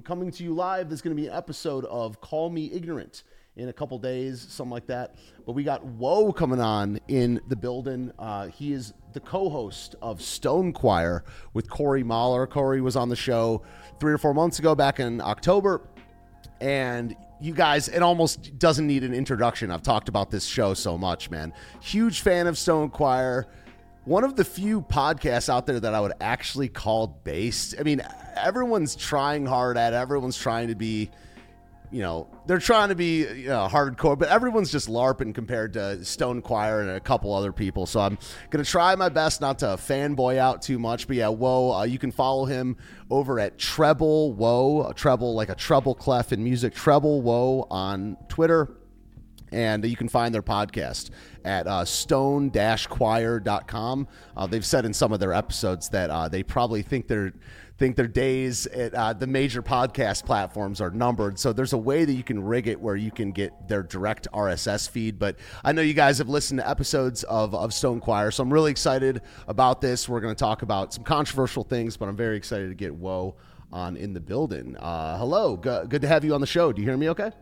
coming to you live. There's going to be an episode of Call Me Ignorant in a couple days, something like that. But we got Woe coming on in the building. He is the co-host of Stone Choir with Corey Mahler. Corey was on the show 3 or 4 months ago, back in October. And you guys, it almost doesn't need an introduction. I've talked about this show so much, man. Huge fan of Stone Choir. One of the few podcasts out there that I would actually call based. I mean, everyone's trying hard at it. Everyone's trying to be, they're trying to be hardcore, but everyone's just LARPing compared to Stone Choir and a couple other people. So I'm going to try my best not to fanboy out too much. But yeah, Woe, you can follow him over at Treble Woe, a treble like a treble clef in music, Treble Woe on Twitter. And you can find their podcast at stone-choir.com. They've said in some of their episodes that they probably think their days at the major podcast platforms are numbered. So there's a way that you can rig it where you can get their direct RSS feed. But I know you guys have listened to episodes of Stone Choir, so I'm really excited about this. We're going to talk about some controversial things, but I'm very excited to get Woe on in the building. Hello. Good to have you on the show. Do you hear me okay?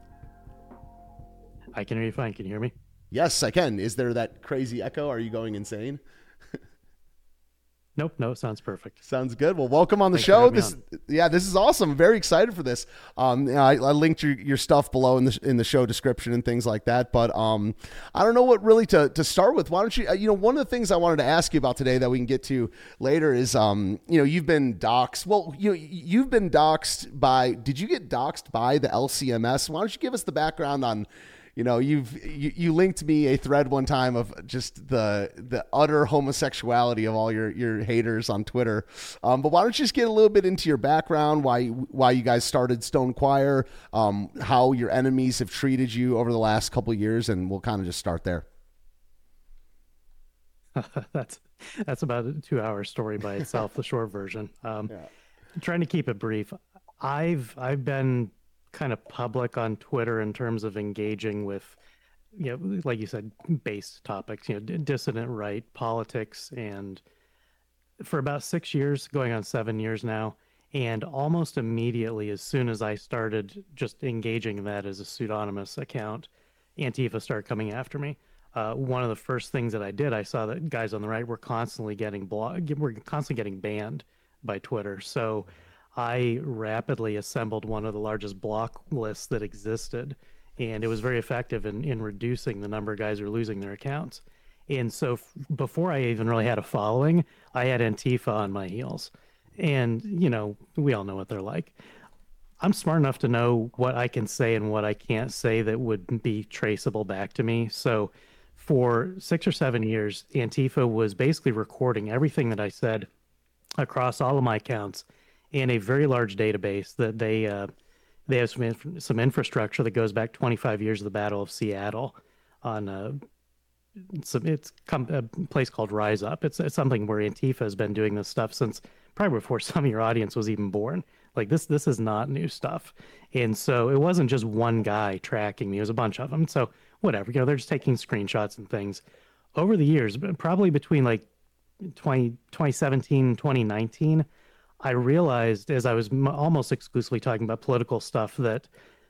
I can hear you fine. Can you hear me? Yes, I can. Is there that crazy echo? Are you going insane? Nope. No, it sounds perfect. Sounds good. Well, welcome on the show. This is awesome. I'm very excited for this. I linked your stuff below in the show description and things like that. But I don't know what really to start with. Why don't you? One of the things I wanted to ask you about today that we can get to later is you've been doxxed. Well, you've been doxxed by. Did you get doxxed by the LCMS? Why don't you give us the background on? You linked me a thread one time of just the utter homosexuality of all your haters on Twitter. But why don't you just get a little bit into your background, why you guys started Stone Choir, how your enemies have treated you over the last couple of years, and we'll kind of just start there. That's about a 2-hour story by itself, the short version. Trying to keep it brief. I've been kind of public on Twitter in terms of engaging with, like you said, based topics, dissident right, politics, and for about 6 years, going on 7 years now. And almost immediately, as soon as I started just engaging in that as a pseudonymous account, Antifa started coming after me. One of the first things that I did, I saw that guys on the right were constantly getting banned by Twitter. So I rapidly assembled one of the largest block lists that existed, and it was very effective in reducing the number of guys who were losing their accounts. And so before I even really had a following, I had Antifa on my heels. And, we all know what they're like. I'm smart enough to know what I can say and what I can't say that would be traceable back to me. So for 6 or 7 years, Antifa was basically recording everything that I said across all of my accounts in a very large database that they have some infrastructure that goes back 25 years of the Battle of Seattle on a place called Rise Up. It's something where Antifa has been doing this stuff since probably before some of your audience was even born. Like this is not new stuff. And so it wasn't just one guy tracking me. It was a bunch of them. So whatever, they're just taking screenshots and things. Over the years, probably between like 2017 and 2019, I realized as I was almost exclusively talking about political stuff that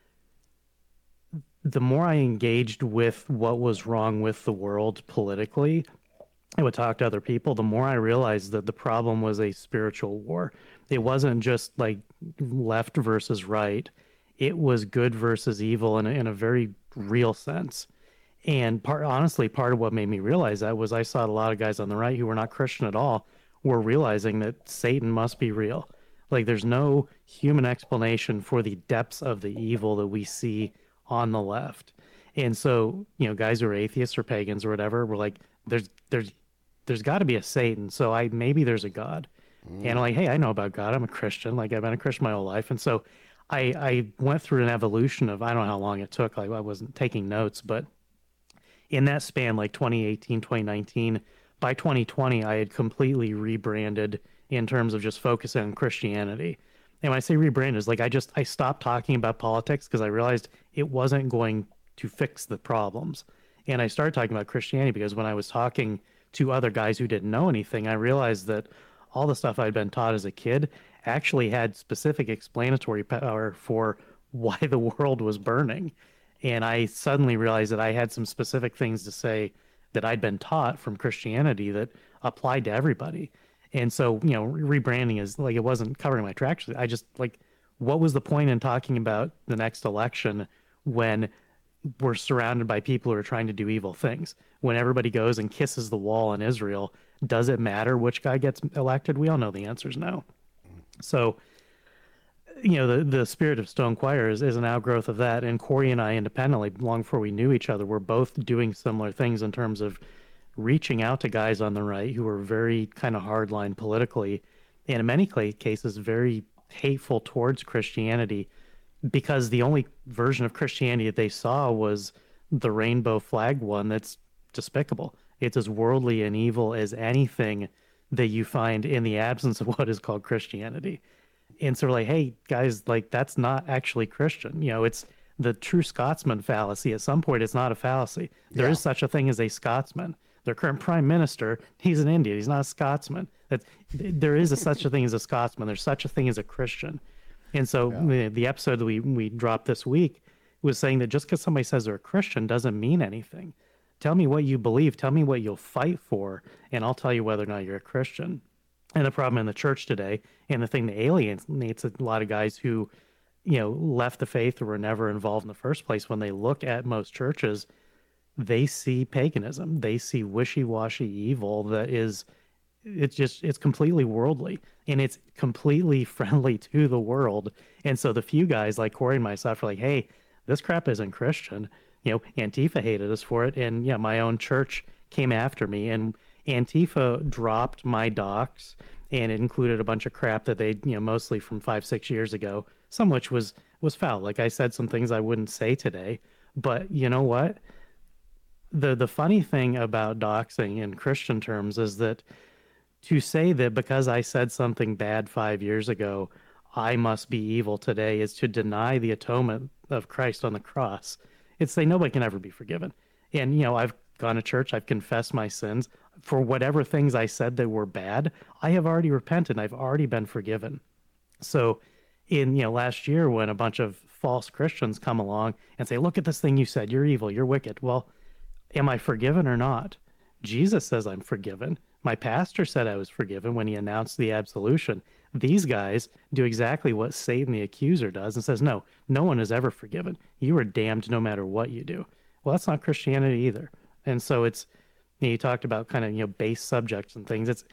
the more I engaged with what was wrong with the world politically, I would talk to other people, the more I realized that the problem was a spiritual war. It wasn't just like left versus right. It was good versus evil in a very real sense. And part of what made me realize that was I saw a lot of guys on the right who were not Christian at all were realizing that Satan must be real. Like there's no human explanation for the depths of the evil that we see on the left. And so, guys who are atheists or pagans or whatever were like, there's got to be a Satan. So maybe there's a God. And I'm like, hey, I know about God. I'm a Christian. Like I've been a Christian my whole life. And so I went through an evolution of, I don't know how long it took. Like I wasn't taking notes, but in that span, like 2018, 2019, by 2020, I had completely rebranded in terms of just focusing on Christianity. And when I say rebranded, it's like I stopped talking about politics because I realized it wasn't going to fix the problems. And I started talking about Christianity because when I was talking to other guys who didn't know anything, I realized that all the stuff I'd been taught as a kid actually had specific explanatory power for why the world was burning. And I suddenly realized that I had some specific things to say that I'd been taught from Christianity that applied to everybody. And so, rebranding is like, it wasn't covering my tracks. I just like, what was the point in talking about the next election when we're surrounded by people who are trying to do evil things? When everybody goes and kisses the wall in Israel, does it matter which guy gets elected? We all know the answer is no. So, the spirit of Stone Choir is an outgrowth of that. And Corey and I independently, long before we knew each other, were both doing similar things in terms of reaching out to guys on the right who were very kind of hardline politically, and in many cases, very hateful towards Christianity, because the only version of Christianity that they saw was the rainbow flag one that's despicable. It's as worldly and evil as anything that you find in the absence of what is called Christianity. And so we're like, hey, guys, like, that's not actually Christian. It's the true Scotsman fallacy. At some point, it's not a fallacy. There is such a thing as a Scotsman. Their current prime minister, he's an Indian. He's not a Scotsman. There is such a thing as a Scotsman. There's such a thing as a Christian. And so the episode that we dropped this week was saying that just because somebody says they're a Christian doesn't mean anything. Tell me what you believe. Tell me what you'll fight for, and I'll tell you whether or not you're a Christian. And the problem in the church today, and the thing that alienates a lot of guys who, left the faith or were never involved in the first place, when they look at most churches, they see paganism. They see wishy-washy evil that is, it's completely worldly, and it's completely friendly to the world. And so the few guys like Corey and myself are like, hey, this crap isn't Christian. Antifa hated us for it. And my own church came after me, and Antifa dropped my docs, and it included a bunch of crap that they, mostly from 5-6 years ago, some of which was foul. Like, I said some things I wouldn't say today, but you know what? The funny thing about doxing in Christian terms is that to say that because I said something bad 5 years ago, I must be evil today, is to deny the atonement of Christ on the cross. It's say nobody can ever be forgiven. And, I've gone to church, I've confessed my sins. For whatever things I said that were bad, I have already repented. I've already been forgiven. So in, last year, when a bunch of false Christians come along and say, look at this thing you said, you're evil, you're wicked. Well, am I forgiven or not? Jesus says I'm forgiven. My pastor said I was forgiven when he announced the absolution. These guys do exactly what Satan the accuser does and says, no one is ever forgiven. You are damned no matter what you do. Well, that's not Christianity either. And so it's, you talked about kind of, base subjects and things.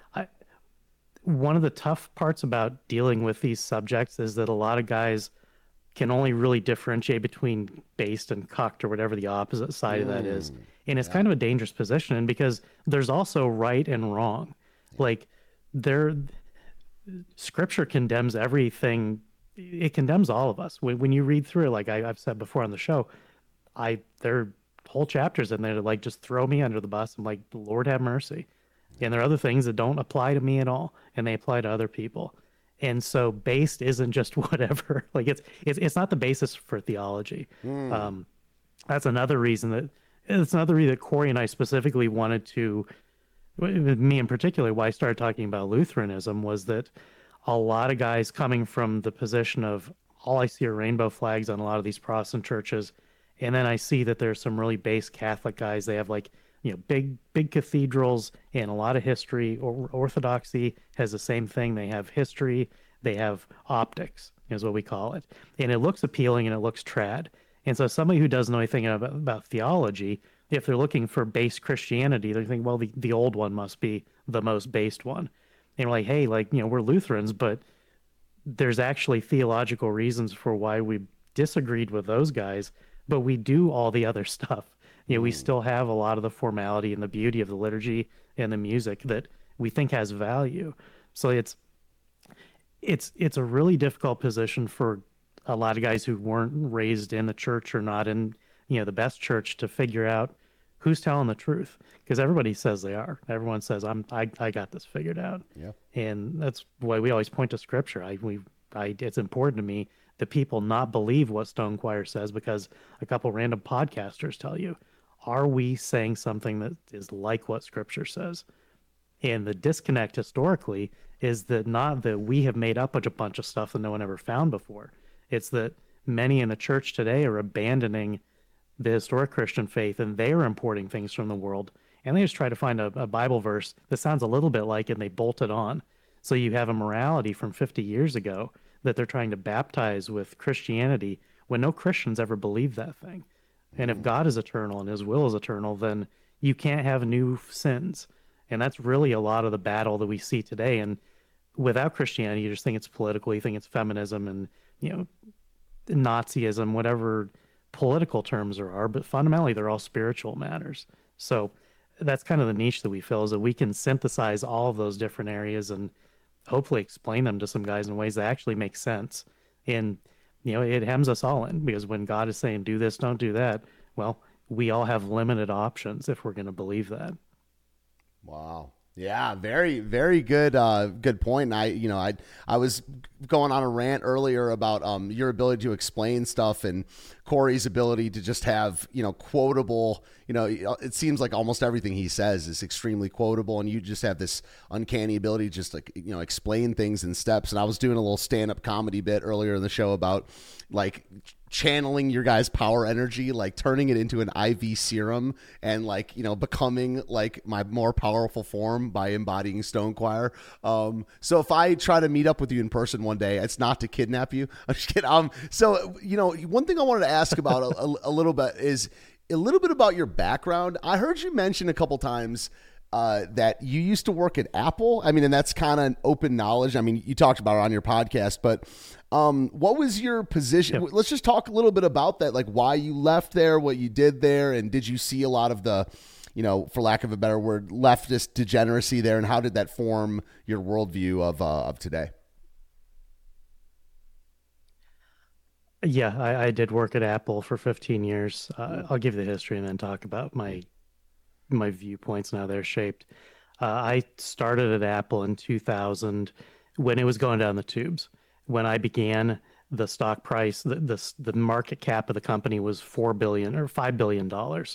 One of the tough parts about dealing with these subjects is that a lot of guys can only really differentiate between based and cucked, or whatever the opposite side of that is. And it's kind of a dangerous position, because there's also right and wrong. Like, Scripture condemns everything. It condemns all of us. When you read through it, like I've said before on the show, there are whole chapters in there that like just throw me under the bus. I'm like, Lord have mercy. And there are other things that don't apply to me at all, and they apply to other people. And so based isn't just whatever. Like, it's not the basis for theology. That's another reason that Corey and I specifically wanted to, me in particular, why I started talking about Lutheranism, was that a lot of guys coming from the position of, all I see are rainbow flags on a lot of these Protestant churches. And then I see that there's some really base Catholic guys. They have like, big cathedrals and a lot of history. Orthodoxy has the same thing. They have history. They have optics, is what we call it. And it looks appealing and it looks trad. And so somebody who doesn't know anything about theology, if they're looking for base Christianity, they think, well, the old one must be the most based one. And we're like, hey, we're Lutherans, but there's actually theological reasons for why we disagreed with those guys, but we do all the other stuff. We still have a lot of the formality and the beauty of the liturgy and the music that we think has value. So it's a really difficult position for a lot of guys who weren't raised in the church or not in, the best church, to figure out who's telling the truth, because everybody says they are. Everyone says I got this figured out. Yeah. And that's why we always point to Scripture. It's important to me that people not believe what Stone Choir says because a couple random podcasters tell you. Are we saying something that is like what Scripture says? And the disconnect historically is that not that we have made up a bunch of stuff that no one ever found before. It's that many in the church today are abandoning the historic Christian faith and they are importing things from the world. And they just try to find a Bible verse that sounds a little bit like it and they bolt it on. So you have a morality from 50 years ago that they're trying to baptize with Christianity when no Christians ever believed that thing. And if God is eternal and his will is eternal, then you can't have new sins. And that's really a lot of the battle that we see today. And without Christianity, you just think it's political, you think it's feminism and, Nazism, whatever political terms there are, but fundamentally they're all spiritual matters. So that's kind of the niche that we fill, is that we can synthesize all of those different areas and hopefully explain them to some guys in ways that actually make sense. And, it hems us all in, because when God is saying, do this, don't do that, well, we all have limited options if we're going to believe that. Wow. Yeah, very, very good. Good point. And I was going on a rant earlier about your ability to explain stuff and Corey's ability to just have quotable. It seems like almost everything he says is extremely quotable, and you just have this uncanny ability to just explain things in steps. And I was doing a little stand-up comedy bit earlier in the show about channeling your guys' power energy, turning it into an IV serum and becoming my more powerful form by embodying Stone Choir. So if I try to meet up with you in person one day, it's not to kidnap you. I'm just kidding. So, one thing I wanted to ask about a little bit is a little bit about your background. I heard you mention a couple times that you used to work at Apple. I mean, and that's kind of open knowledge. I mean, you talked about it on your podcast, but what was your position? Yep. Let's just talk a little bit about that, why you left there, what you did there, and did you see a lot of the, for lack of a better word, leftist degeneracy there, and how did that form your worldview of today? Yeah, I did work at Apple for 15 years. I'll give you the history and then talk about my viewpoints and how they're shaped. I started at Apple in 2000 when it was going down the tubes. When I began, the stock price, the market cap of the company was $4 billion or $5 billion.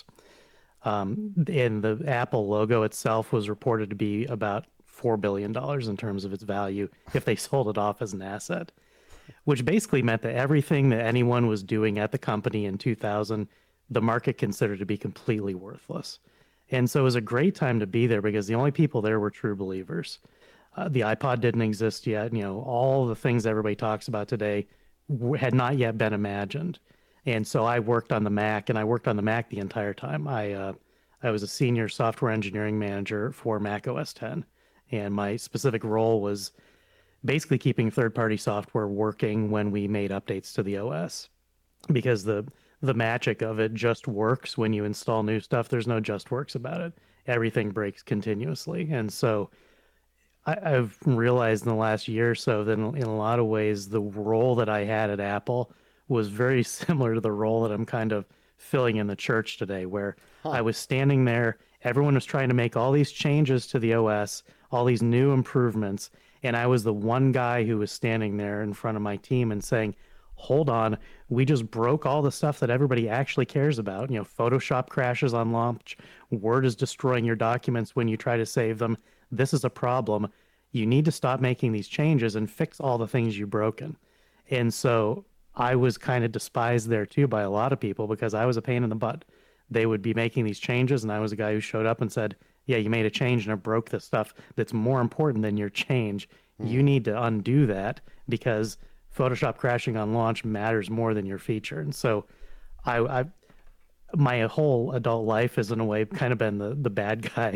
And the Apple logo itself was reported to be about $4 billion in terms of its value if they sold it off as an asset, which basically meant that everything that anyone was doing at the company in 2000, the market considered to be completely worthless. And so it was a great time to be there because the only people there were true believers. The iPod didn't exist yet. All the things everybody talks about today had not yet been imagined. And so I worked on the Mac, and I worked on the Mac the entire time. I was a senior software engineering manager for Mac OS X, and my specific role was basically keeping third-party software working when we made updates to the OS, because the magic of it just works when you install new stuff. There's no just works about it. Everything breaks continuously. And so I've realized in the last year or so that in a lot of ways, the role that I had at Apple was very similar to the role that I'm kind of filling in the church today, where I was standing there, everyone was trying to make all these changes to the OS, all these new improvements, and I was the one guy who was standing there in front of my team and saying, hold on, we just broke all the stuff that everybody actually cares about. Photoshop crashes on launch, Word is destroying your documents when you try to save them. This is a problem. You need to stop making these changes and fix all the things you've broken. And so I was kind of despised there too by a lot of people because I was a pain in the butt. They would be making these changes, and I was a guy who showed up and said, yeah, you made a change and it broke the stuff that's more important than your change. You need to undo that because Photoshop crashing on launch matters more than your feature. And so I my whole adult life has in a way kind of been the bad guy,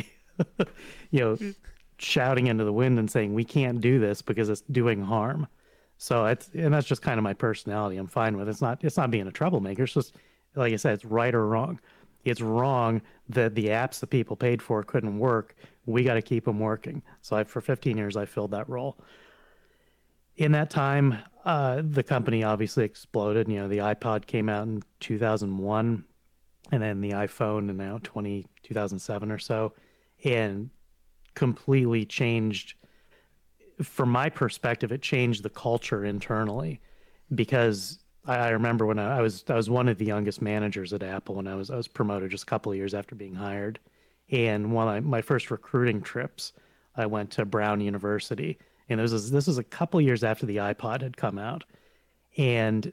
shouting into the wind and saying, we can't do this because it's doing harm. So that's just kind of my personality. I'm fine with it. It's not being a troublemaker. It's just, like I said, it's right or wrong. It's wrong that the apps that people paid for couldn't work. We got to keep them working. So for 15 years, I filled that role. In that time, the company obviously exploded. The iPod came out in 2001, and then the iPhone in now 2007 or so, and completely changed. From my perspective, it changed the culture internally, because I remember when I was one of the youngest managers at Apple when I was promoted just a couple of years after being hired, and one of my first recruiting trips, I went to Brown University, and this was a couple years after the iPod had come out, and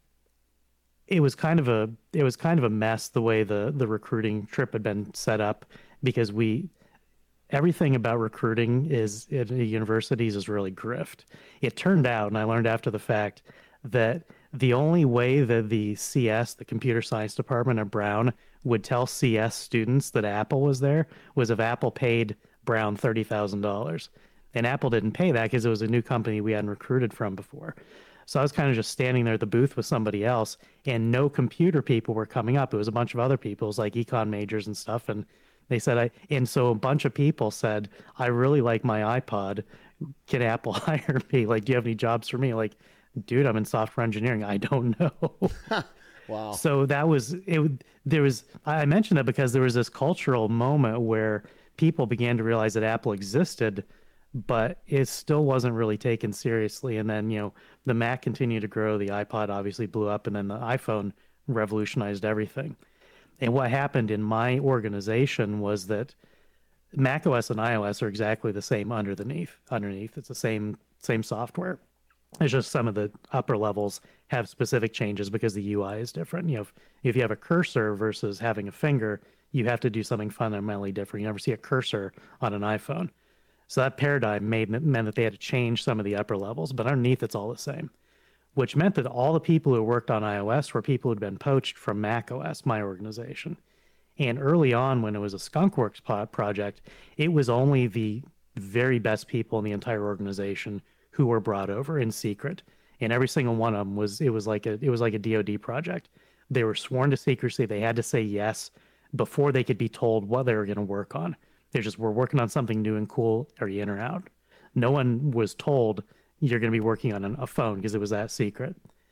it was kind of a mess the way the recruiting trip had been set up, because we everything about recruiting is at universities is really grift. It turned out, and I learned after the fact, that the only way that the CS, the computer science department at Brown, would tell CS students that Apple was there was if Apple paid Brown $30,000. And Apple didn't pay that because it was a new company we hadn't recruited from before. So I was kind of just standing there at the booth with somebody else, and no computer people were coming up. It was a bunch of other people, it was like econ majors and stuff. And they said, and so a bunch of people said, I really like my iPod. Can Apple hire me? Like, do you have any jobs for me? Like, dude, I'm in software engineering. I don't know. Wow. So that was it. I mentioned that because there was this cultural moment where people began to realize that Apple existed, but it still wasn't really taken seriously. And then, the Mac continued to grow. The iPod obviously blew up, and then the iPhone revolutionized everything. And what happened in my organization was that Mac OS and iOS are exactly the same underneath. It's the same software. It's just some of the upper levels have specific changes because the UI is different. If you have a cursor versus having a finger, you have to do something fundamentally different. You never see a cursor on an iPhone. So that paradigm meant that they had to change some of the upper levels, but underneath it's all the same, which meant that all the people who worked on iOS were people who'd been poached from Mac OS, my organization. And early on, when it was a Skunkworks project, it was only the very best people in the entire organization who were brought over in secret. And every single one of them was like a DoD project. They were sworn to secrecy. They had to say yes before they could be told what they were going to work on. They just were working on something new and cool. Are you in or out? No one was told you're going to be working on a phone because it was that secret.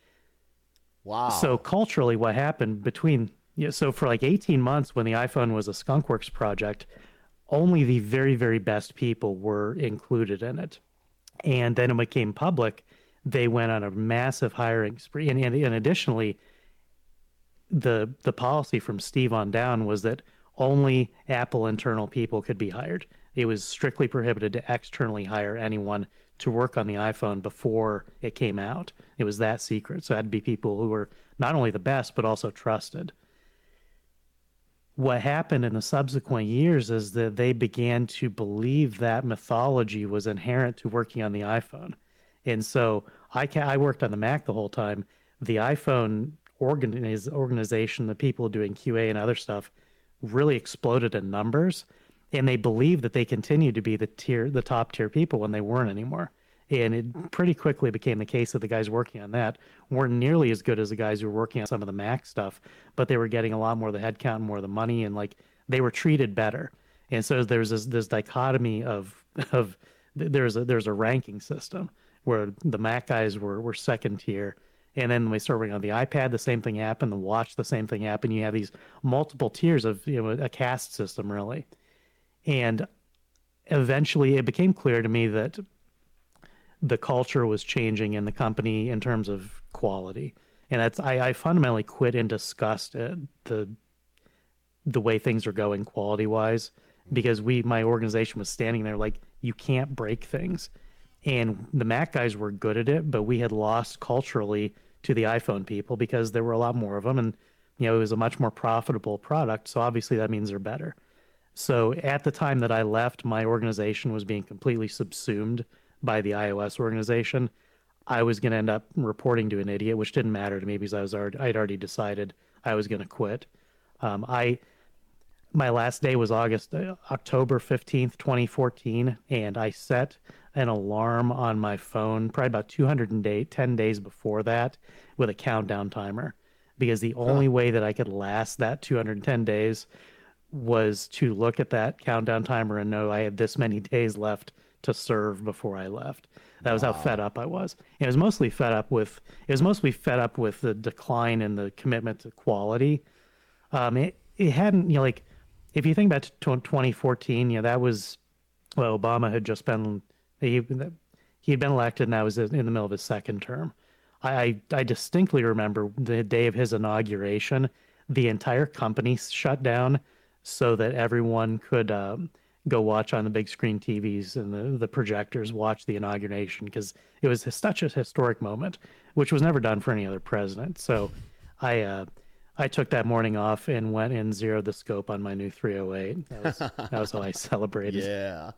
Wow. So culturally, what happened so for like 18 months when the iPhone was a Skunkworks project, only the very, very best people were included in it. And then it became public. They went on a massive hiring spree. And additionally, the policy from Steve on down was that only Apple internal people could be hired. It was strictly prohibited to externally hire anyone to work on the iPhone before it came out. It was that secret. So it had to be people who were not only the best, but also trusted. What happened in the subsequent years is that they began to believe that mythology was inherent to working on the iPhone. And so I worked on the Mac the whole time. The iPhone organization, the people doing QA and other stuff, really exploded in numbers. And they believed that they continued to be the top tier people when they weren't anymore. And it pretty quickly became the case that the guys working on that weren't nearly as good as the guys who were working on some of the Mac stuff, but they were getting a lot more of the headcount and more of the money, and like they were treated better. And so there's this dichotomy of there's a ranking system where the Mac guys were second tier. And then when we started working on the iPad, the same thing happened. The watch, the same thing happened. You have these multiple tiers of a caste system, really. And eventually it became clear to me that the culture was changing in the company in terms of quality. And I fundamentally quit in disgust at the way things are going quality wise, because my organization was standing there like, you can't break things. And the Mac guys were good at it, but we had lost culturally to the iPhone people because there were a lot more of them, and it was a much more profitable product. So obviously that means they're better. So at the time that I left, my organization was being completely subsumed by the iOS organization. I was going to end up reporting to an idiot, which didn't matter to me because I'd already decided I was going to quit. My last day was October 15th, 2014, and I set an alarm on my phone probably about 210 days before that with a countdown timer, because the only way that I could last that 210 days was to look at that countdown timer and know I had this many days left to serve before I left. That was how fed up I was. It was mostly fed up with the decline in the commitment to quality. It hadn't, like, if you think back to 2014, that was, well, Obama had just been, he had been elected, and that was in the middle of his second term. I distinctly remember the day of his inauguration, the entire company shut down so that everyone could go watch on the big screen TVs and the projectors, watch the inauguration because it was such a historic moment, which was never done for any other president. So I took that morning off and went and zeroed the scope on my new 308. That was how I celebrated. Yeah.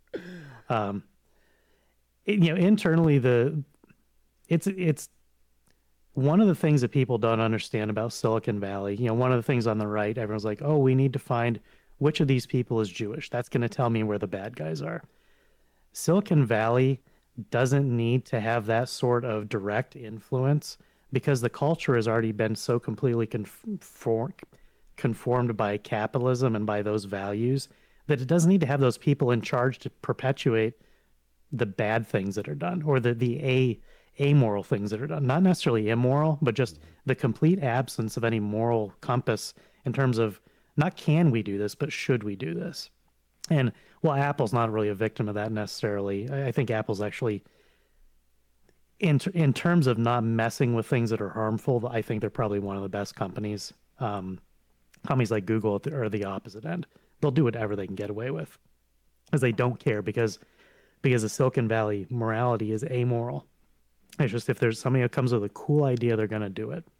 Internally, it's one of the things that people don't understand about Silicon Valley. One of the things on the right, everyone's like, oh, we need to find which of these people is Jewish. That's going to tell me where the bad guys are. Silicon Valley doesn't need to have that sort of direct influence because the culture has already been so completely conformed by capitalism and by those values that it doesn't need to have those people in charge to perpetuate the bad things that are done or the amoral things that are done. Not necessarily immoral, but just the complete absence of any moral compass in terms of not can we do this, but should we do this? And well, Apple's not really a victim of that necessarily. I think Apple's actually, in terms of not messing with things that are harmful, I think they're probably one of the best companies. Companies like Google are the opposite end. They'll do whatever they can get away with, because they don't care because the Silicon Valley morality is amoral. It's just if there's somebody that comes with a cool idea, they're going to do it.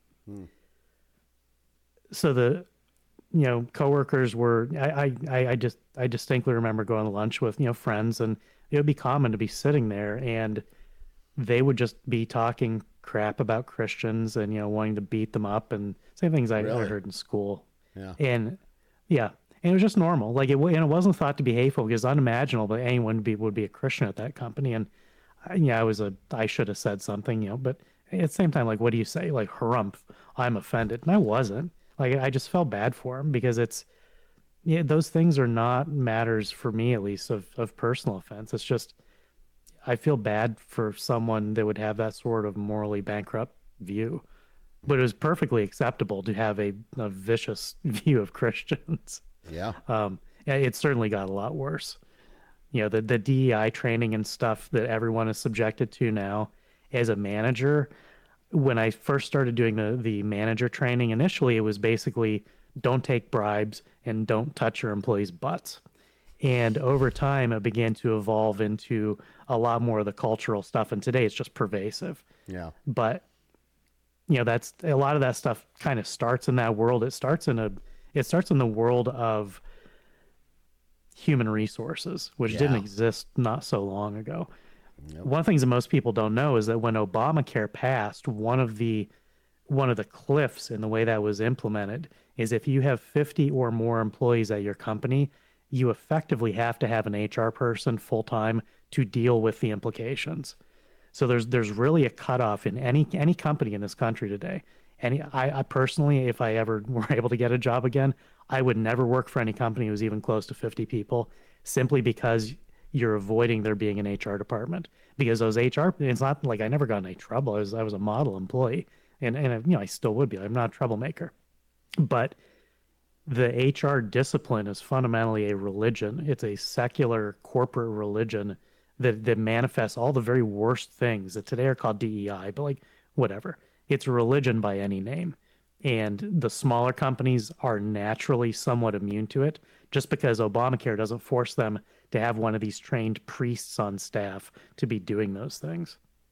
So coworkers were, I distinctly remember going to lunch with, friends, and it would be common to be sitting there and they would just be talking crap about Christians and, wanting to beat them up and same things I heard in school. Yeah. And it was just normal. Like it wasn't thought to be hateful because it's unimaginable that anyone would be a Christian at that company. And I should have said something, but at the same time, like, what do you say? Like, harumph, I'm offended. And I wasn't. Like, I just felt bad for him because those things are not matters for me, at least, of personal offense. It's just, I feel bad for someone that would have that sort of morally bankrupt view. But it was perfectly acceptable to have a vicious view of Christians. Yeah. It certainly got a lot worse. The DEI training and stuff that everyone is subjected to now as a manager. When I first started doing the manager training, initially it was basically don't take bribes and don't touch your employees' butts. And over time, it began to evolve into a lot more of the cultural stuff. And today it's just pervasive. Yeah. But, that's a lot of that stuff kind of starts in that world. It starts in the world of human resources, which didn't exist not so long ago. Yep. One of the things that most people don't know is that when Obamacare passed, one of the cliffs in the way that was implemented is if you have 50 or more employees at your company, you effectively have to have an HR person full time to deal with the implications. So there's really a cutoff in any company in this country today. And I personally, if I ever were able to get a job again, I would never work for any company who was even close to 50 people, simply because you're avoiding there being an HR department. Because those HR, it's not like I never got in any trouble. I was a model employee, and I still would be. I'm not a troublemaker, but the HR discipline is fundamentally a religion. It's a secular corporate religion that manifests all the very worst things that today are called DEI, but like whatever. It's a religion by any name. And the smaller companies are naturally somewhat immune to it, just because Obamacare doesn't force them to have one of these trained priests on staff to be doing those things.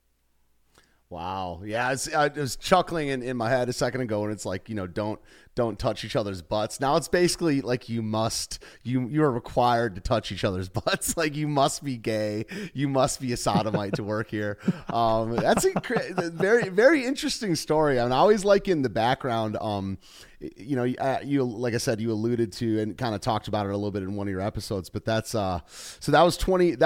Wow. Yeah, I was chuckling in my head a second ago, and it's like, don't touch each other's butts. Now it's basically like you are required to touch each other's butts. Like you must be gay. You must be a sodomite to work here. That's a very, very interesting story. I always like in the background, you like I said, you alluded to and kind of talked about it a little bit in one of your episodes, but that's so that was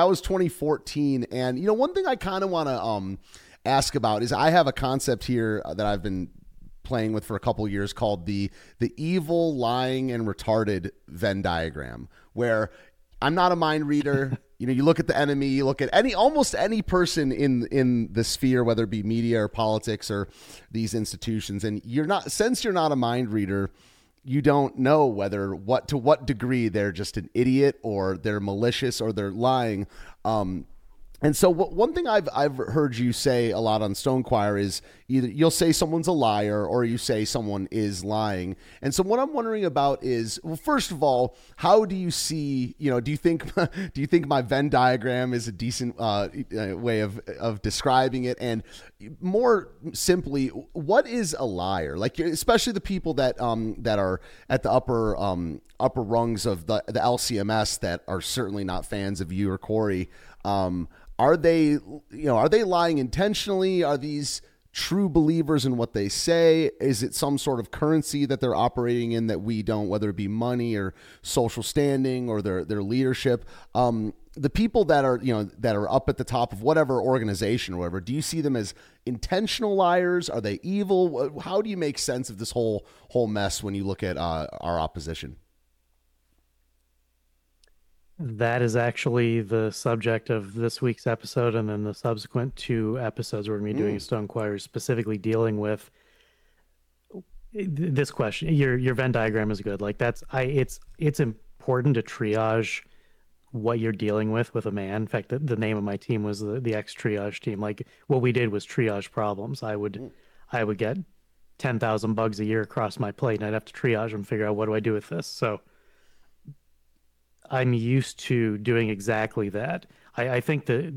2014. And one thing I kind of want to ask about is I have a concept here that I've been playing with for a couple of years called the evil, lying, and retarded Venn diagram, where I'm not a mind reader. You look at the enemy, you look at almost any person in the sphere, whether it be media or politics or these institutions, and since you're not a mind reader, you don't know to what degree they're just an idiot or they're malicious or they're lying. And so one thing I've heard you say a lot on Stonewire is either you'll say someone's a liar or you say someone is lying. And so what I'm wondering about is, well, first of all, how do you see, do you think my Venn diagram is a decent way of describing it? And more simply, what is a liar? Like, especially the people that are at the upper rungs of the LCMS that are certainly not fans of you or Corey. Are they lying intentionally? Are these true believers in what they say? Is it some sort of currency that they're operating in that we don't, whether it be money or social standing or their leadership? The people that are up at the top of whatever organization or whatever, do you see them as intentional liars? Are they evil? How do you make sense of this whole mess when you look at our opposition? That is actually the subject of this week's episode, and then the subsequent 2 episodes we're going to be doing Stonewire, specifically dealing with this question. Your Venn diagram is good. Like it's important to triage what you're dealing with a man. In fact, the name of my team was the X triage team. Like what we did was triage problems. I would get 10,000 bugs a year across my plate, and I'd have to triage and figure out what do I do with this. So I'm used to doing exactly that. I think that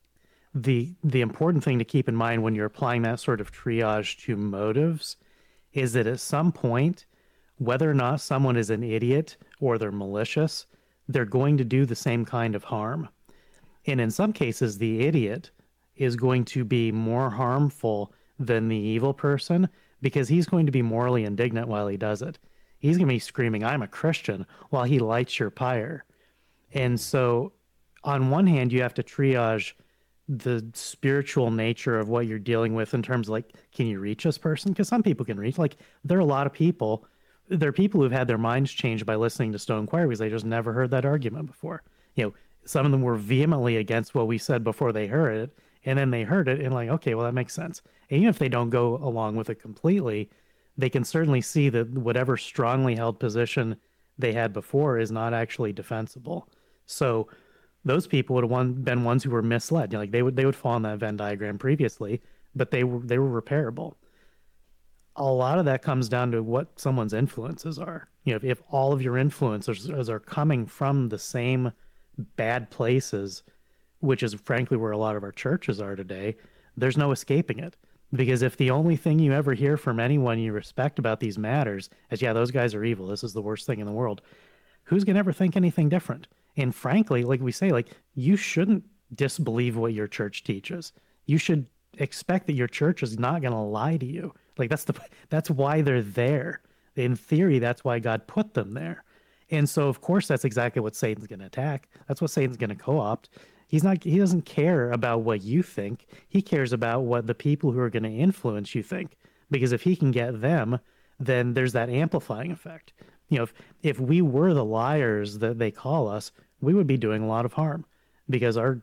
the important thing to keep in mind when you're applying that sort of triage to motives is that at some point, whether or not someone is an idiot or they're malicious, they're going to do the same kind of harm. And in some cases, the idiot is going to be more harmful than the evil person because he's going to be morally indignant while he does it. He's going to be screaming, "I'm a Christian," while he lights your pyre. And so on one hand, you have to triage the spiritual nature of what you're dealing with in terms of like, can you reach this person? Because some people can reach, like there are a lot of people, there are people who've had their minds changed by listening to Stonewire because they just never heard that argument before. Some of them were vehemently against what we said before they heard it. And then they heard it and like, okay, well, that makes sense. And even if they don't go along with it completely, they can certainly see that whatever strongly held position they had before is not actually defensible. So those people would have been ones who were misled. Like they would fall in that Venn diagram previously, but they were repairable. A lot of that comes down to what someone's influences are. If all of your influencers are coming from the same bad places, which is frankly where a lot of our churches are today, there's no escaping it. Because if the only thing you ever hear from anyone you respect about these matters is, yeah, those guys are evil, this is the worst thing in the world, who's going to ever think anything different? And frankly, like we say, like you shouldn't disbelieve what your church teaches. You should expect that your church is not going to lie to you. Like that's why they're there. In theory, that's why God put them there. And so, of course, that's exactly what Satan's going to attack. That's what Satan's going to co-opt. He doesn't care about what you think. He cares about what the people who are going to influence you think. Because if he can get them, then there's that amplifying effect. If we were the liars that they call us, we would be doing a lot of harm because our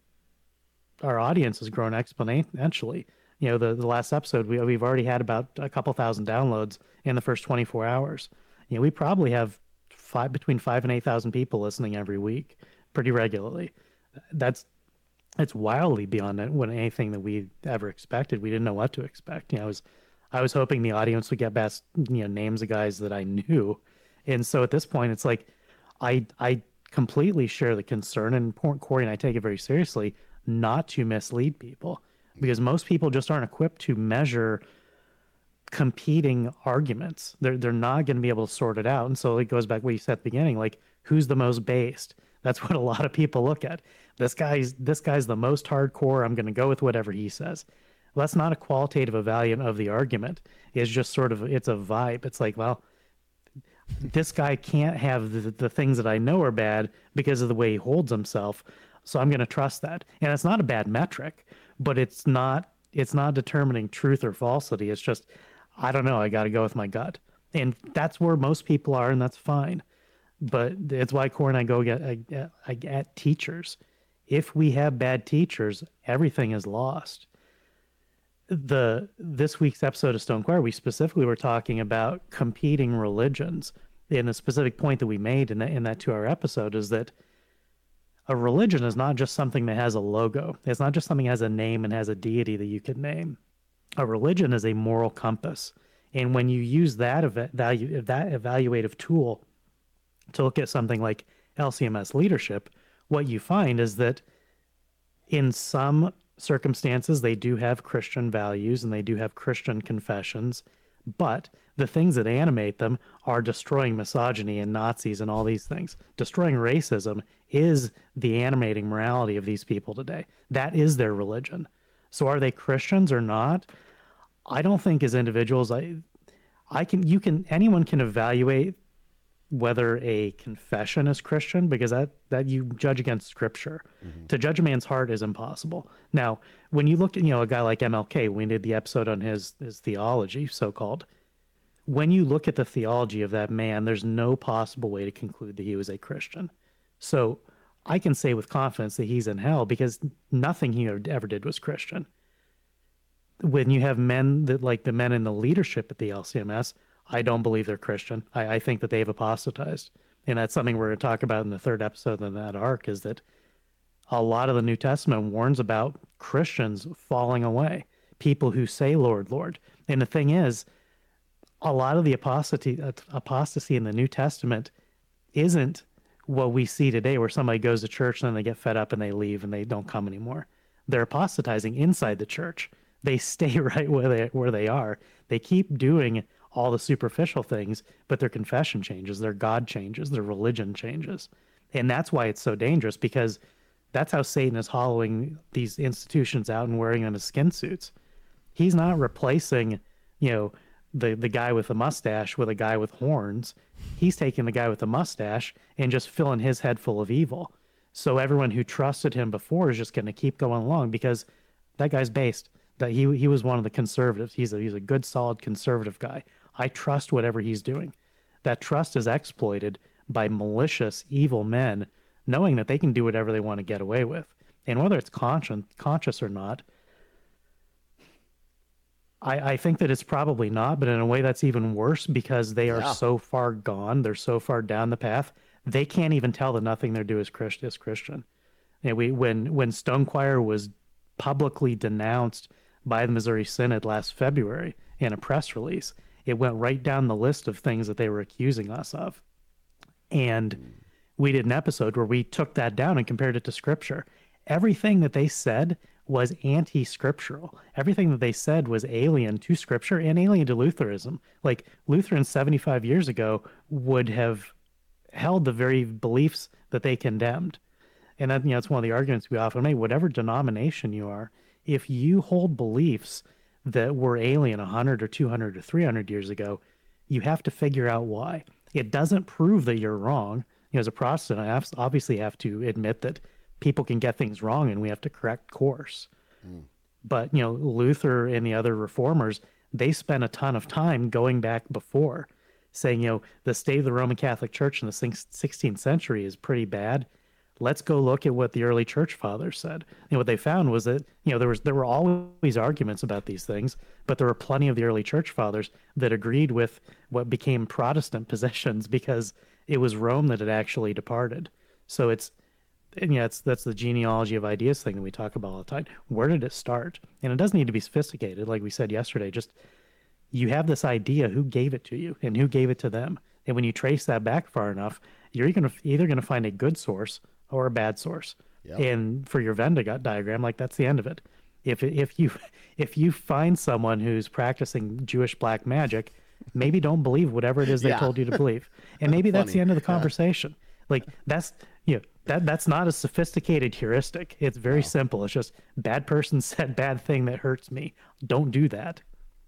audience has grown exponentially. The last episode, we've already had about a couple thousand downloads in the first 24 hours. We probably have between 5,000 and 8,000 people listening every week pretty regularly. That's wildly beyond anything that we ever expected. We didn't know what to expect. I was hoping the audience would get best names of guys that I knew, and so at this point, it's like I completely share the concern, and Corey and I take it very seriously, not to mislead people, because most people just aren't equipped to measure competing arguments. They're not going to be able to sort it out, and so it goes back to what you said at the beginning, like who's the most based. That's what a lot of people look at. This guy's the most hardcore. I'm going to go with whatever he says. Well, that's not a qualitative evaluation of the argument. It's just it's a vibe. It's like, well, this guy can't have the things that I know are bad because of the way he holds himself. So I'm going to trust that. And it's not a bad metric, but it's not determining truth or falsity. It's just, I don't know. I got to go with my gut. And that's where most people are, and that's fine. But it's why Corey and I go at teachers. If we have bad teachers, everything is lost. This week's episode of Stonewire, we specifically were talking about competing religions. And the specific point that we made in that 2-hour episode is that A religion is not just something that has a logo. It's not just something that has a name and has a deity that you can name. A religion is a moral compass. And when you use that evaluative tool to look at something like LCMS leadership, what you find is that in some circumstances, they do have Christian values and they do have Christian confessions, but the things that animate them are destroying misogyny and Nazis and all these things. Destroying racism is the animating morality of these people today. That is their religion. So are they Christians or not? I don't think as individuals, anyone can evaluate whether a confession is Christian, because that you judge against scripture. Mm-hmm. To judge a man's heart is impossible. Now, when you look at, a guy like MLK, we did the episode on his theology, so-called. When you look at the theology of that man, there's no possible way to conclude that he was a Christian. So I can say with confidence that he's in hell because nothing he ever did was Christian. When you have men that, like the men in the leadership at the LCMS, I don't believe they're Christian. I think that they've apostatized. And that's something we're going to talk about in the third episode in that arc, is that a lot of the New Testament warns about Christians falling away, people who say, Lord, Lord. And the thing is, a lot of the apostasy in the New Testament isn't what we see today, where somebody goes to church and then they get fed up and they leave and they don't come anymore. They're apostatizing inside the church. They stay right where they are. They keep doing all the superficial things, but their confession changes, their God changes, their religion changes. And that's why it's so dangerous, because that's how Satan is hollowing these institutions out and wearing them as skin suits. He's not replacing, the guy with the mustache with a guy with horns. He's taking the guy with the mustache and just filling his head full of evil. So everyone who trusted him before is just going to keep going along, because that guy's based. That he was one of the conservatives. He's a good, solid conservative guy. I trust whatever he's doing. That trust is exploited by malicious, evil men, knowing that they can do whatever they want to get away with. And whether it's conscious or not, I think that it's probably not, but in a way that's even worse, because they are so far gone. They're so far down the path. They can't even tell that nothing they do is Christian. And when Stonechoir was publicly denounced by the Missouri Synod last February in a press release, it went right down the list of things that they were accusing us of. And we did an episode where we took that down and compared it to scripture. Everything that they said was anti-scriptural. Everything that they said was alien to scripture and alien to Lutheranism. Like, Lutherans 75 years ago would have held the very beliefs that they condemned. And that, that's one of the arguments we often make. Whatever denomination you are, if you hold beliefs that were alien 100 or 200 or 300 years ago, you have to figure out why. It doesn't prove that you're wrong. As a Protestant, I obviously have to admit that people can get things wrong and we have to correct course. But, Luther and the other reformers, they spent a ton of time going back before, saying, the state of the Roman Catholic Church in the 16th century is pretty bad. Let's go look at what the early church fathers said. And what they found was that, there were always arguments about these things, but there were plenty of the early church fathers that agreed with what became Protestant positions, because it was Rome that had actually departed. So that's the genealogy of ideas thing that we talk about all the time. Where did it start? And it doesn't need to be sophisticated. Like we said yesterday, just you have this idea, who gave it to you and who gave it to them. And when you trace that back far enough, you're either going to find a good source or a bad source. Yep. And for your Venn diagram, like, that's the end of it. If you find someone who's practicing Jewish black magic, maybe don't believe whatever it is they told you to believe. And maybe that's the end of the conversation. Like, that's not a sophisticated heuristic. It's very simple. It's just, bad person said bad thing that hurts me. Don't do that.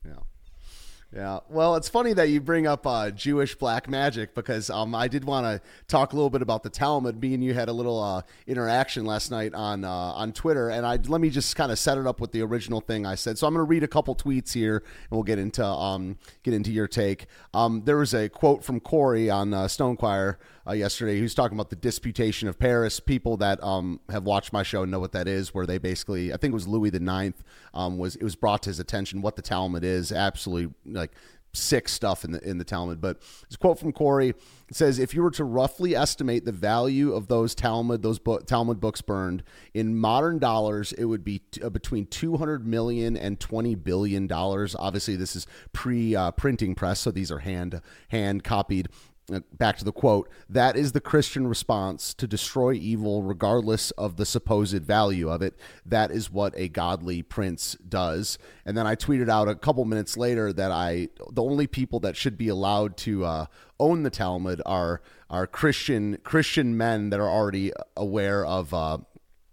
Yeah. Well, it's funny that you bring up Jewish black magic, because I did want to talk a little bit about the Talmud. Me and you had a little interaction last night on Twitter, and let me just kind of set it up with the original thing I said. So I'm going to read a couple tweets here, and we'll get into your take. There was a quote from Corey on Stonechoir yesterday, who's talking about the Disputation of Paris. People that have watched my show know what that is, where they basically, I think it was Louis IX, it was brought to his attention what the Talmud is. Absolutely, like, sick stuff in the Talmud. But it's a quote from Corey. It says, if you were to roughly estimate the value of those Talmud books burned in modern dollars, it would be between $200 million and $20 billion. Obviously, this is pre-printing press, so these are hand copied. Back to the quote, that is the Christian response to destroy evil regardless of the supposed value of it. That is what a godly prince does. And then I tweeted out a couple minutes later that the only people that should be allowed to own the Talmud are Christian men that are already aware of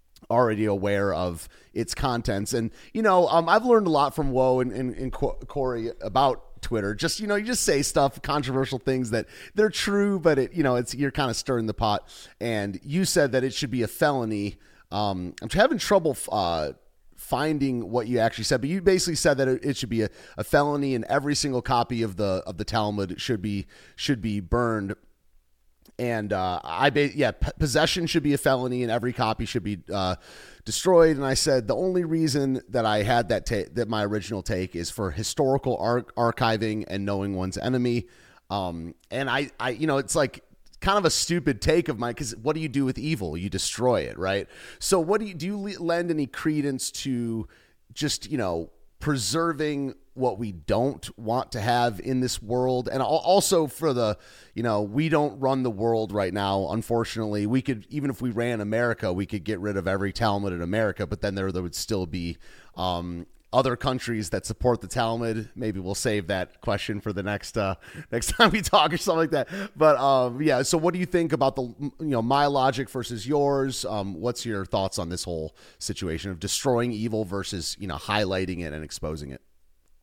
its contents. And, I've learned a lot from Woe and Corey about Twitter. Just, you just say stuff, controversial things that they're true, but you're kind of stirring the pot. And you said that it should be a felony. I'm having trouble finding what you actually said, but you basically said that it should be a felony, and every single copy of the Talmud should be burned. And possession should be a felony, and every copy should be destroyed. And I said the only reason that I had that my original take is for historical archiving and knowing one's enemy. And I it's like kind of a stupid take of mine, because what do you do with evil? You destroy it, right? So what do you lend any credence to just preserving what we don't want to have in this world? And also for the, we don't run the world right now. Unfortunately, we could, even if we ran America, we could get rid of every Talmud in America, but then there would still be other countries that support the Talmud. Maybe we'll save that question for the next time we talk or something like that. But so what do you think about my logic versus yours? What's your thoughts on this whole situation of destroying evil versus, highlighting it and exposing it?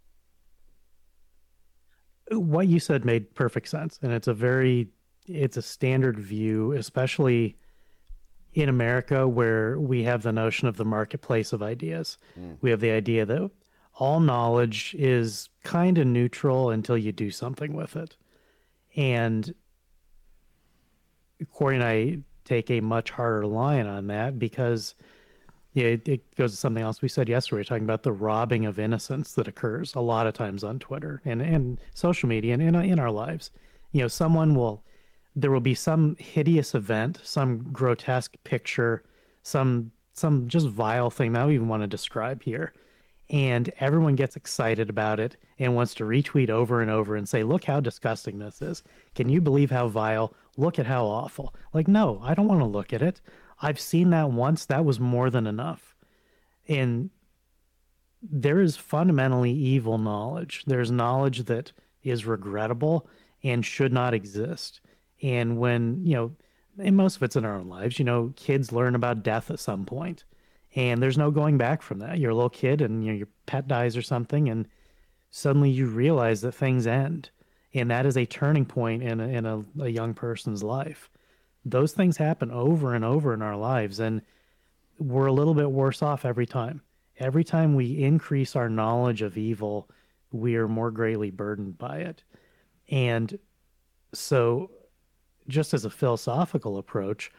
What you said made perfect sense. And it's a standard view, especially in America, where we have the notion of the marketplace of ideas. We have the idea that all knowledge is kind of neutral until you do something with it. And Corey and I take a much harder line on that, because it goes to something else we said yesterday, talking about the robbing of innocence that occurs a lot of times on Twitter and social media and in our lives. There will be some hideous event, some grotesque picture, some just vile thing that I don't even want to describe here. And everyone gets excited about it and wants to retweet over and over and say, look how disgusting this is. Can you believe how vile? Look at how awful. Like, no, I don't want to look at it. I've seen that once. That was more than enough. And there is fundamentally evil knowledge. There's knowledge that is regrettable and should not exist. And when, and most of it's in our own lives, kids learn about death at some point, and there's no going back from that. You're a little kid and your pet dies or something, and suddenly you realize that things end. And that is a turning point in a young person's life. Those things happen over and over in our lives, and we're a little bit worse off every time. Every time we increase our knowledge of evil, we are more greatly burdened by it. And so, just as a philosophical approach,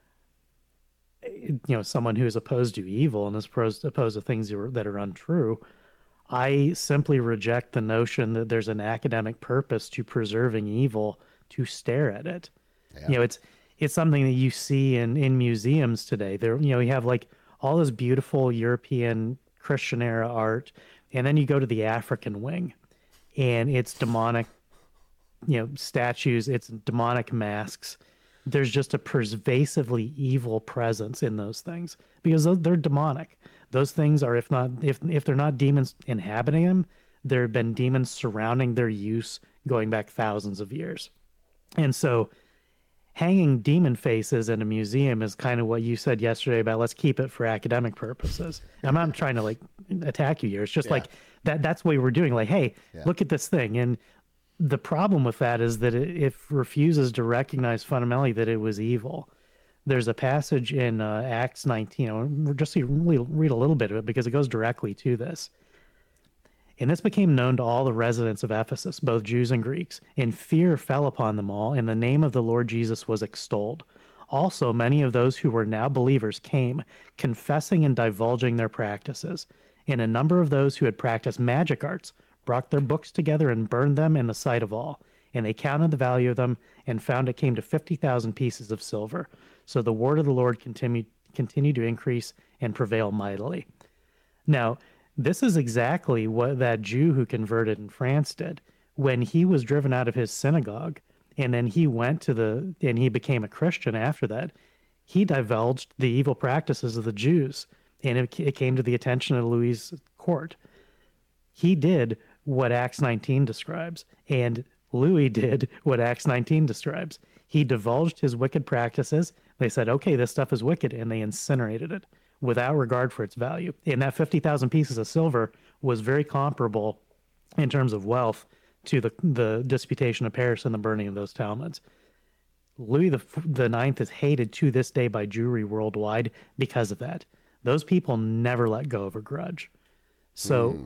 someone who is opposed to evil and is opposed to things that are untrue, I simply reject the notion that there's an academic purpose to preserving evil to stare at it. Yeah. It's something that you see in museums today. There, you have like all this beautiful European Christian era art, and then you go to the African wing, and it's demonic, statues, it's demonic masks. There's just a pervasively evil presence in those things because they're demonic. Those things are, if they're not demons inhabiting them, there have been demons surrounding their use going back thousands of years. And so hanging demon faces in a museum is kind of what you said yesterday about let's keep it for academic purposes. I'm not trying to attack you here. It's just like that's what we're doing. Like, hey, look at this thing. And the problem with that is that it refuses to recognize fundamentally that it was evil. There's a passage in Acts 19. We'll just read a little bit of it because it goes directly to this. And this became known to all the residents of Ephesus, both Jews and Greeks, and fear fell upon them all, and the name of the Lord Jesus was extolled. Also, many of those who were now believers came, confessing and divulging their practices. And a number of those who had practiced magic arts, brought their books together and burned them in the sight of all. And they counted the value of them and found it came to 50,000 pieces of silver. So the word of the Lord continued to increase and prevail mightily. Now, this is exactly what that Jew who converted in France did. When he was driven out of his synagogue, and then he went and he became a Christian after that, he divulged the evil practices of the Jews, and it came to the attention of Louis' court. He did what Acts 19 describes, and Louis did what Acts 19 describes. He divulged his wicked practices. They said, okay, this stuff is wicked, and they incinerated it without regard for its value. And that 50,000 pieces of silver was very comparable in terms of wealth to the Disputation of Paris and the burning of those Talmuds. Louis the Ninth is hated to this day by Jewry worldwide because of that. Those people never let go of a grudge. So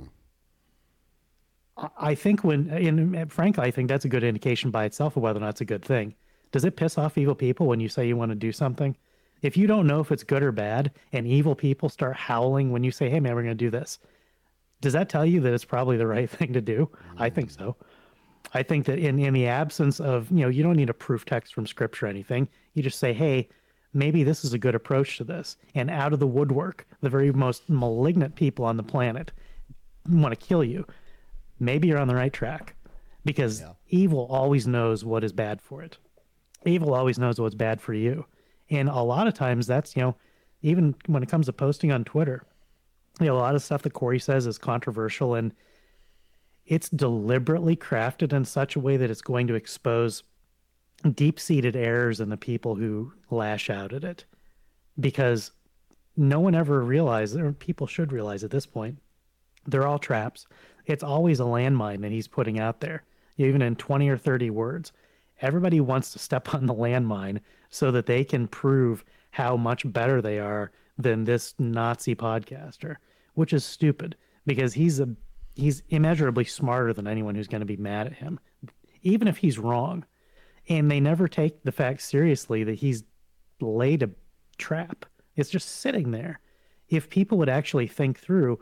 I think frankly, I think that's a good indication by itself of whether or not it's a good thing. Does it piss off evil people when you say you want to do something? If you don't know if it's good or bad, and evil people start howling when you say, hey man, we're going to do this, does that tell you that it's probably the right thing to do? I think so. I think that in the absence of, you don't need a proof text from scripture or anything. You just say, hey, maybe this is a good approach to this. And out of the woodwork, the very most malignant people on the planet want to kill you. Maybe you're on the right track, because evil always knows what is bad for it. Evil always knows what's bad for you. And a lot of times that's, even when it comes to posting on Twitter, a lot of stuff that Corey says is controversial, and it's deliberately crafted in such a way that it's going to expose deep-seated errors in the people who lash out at it. Because no one ever realized, or people should realize at this point, they're all traps. It's always a landmine that he's putting out there, even in 20 or 30 words. Everybody wants to step on the landmine so that they can prove how much better they are than this Nazi podcaster, which is stupid, because he's immeasurably smarter than anyone who's going to be mad at him, even if he's wrong. And they never take the fact seriously that he's laid a trap. It's just sitting there. If people would actually think through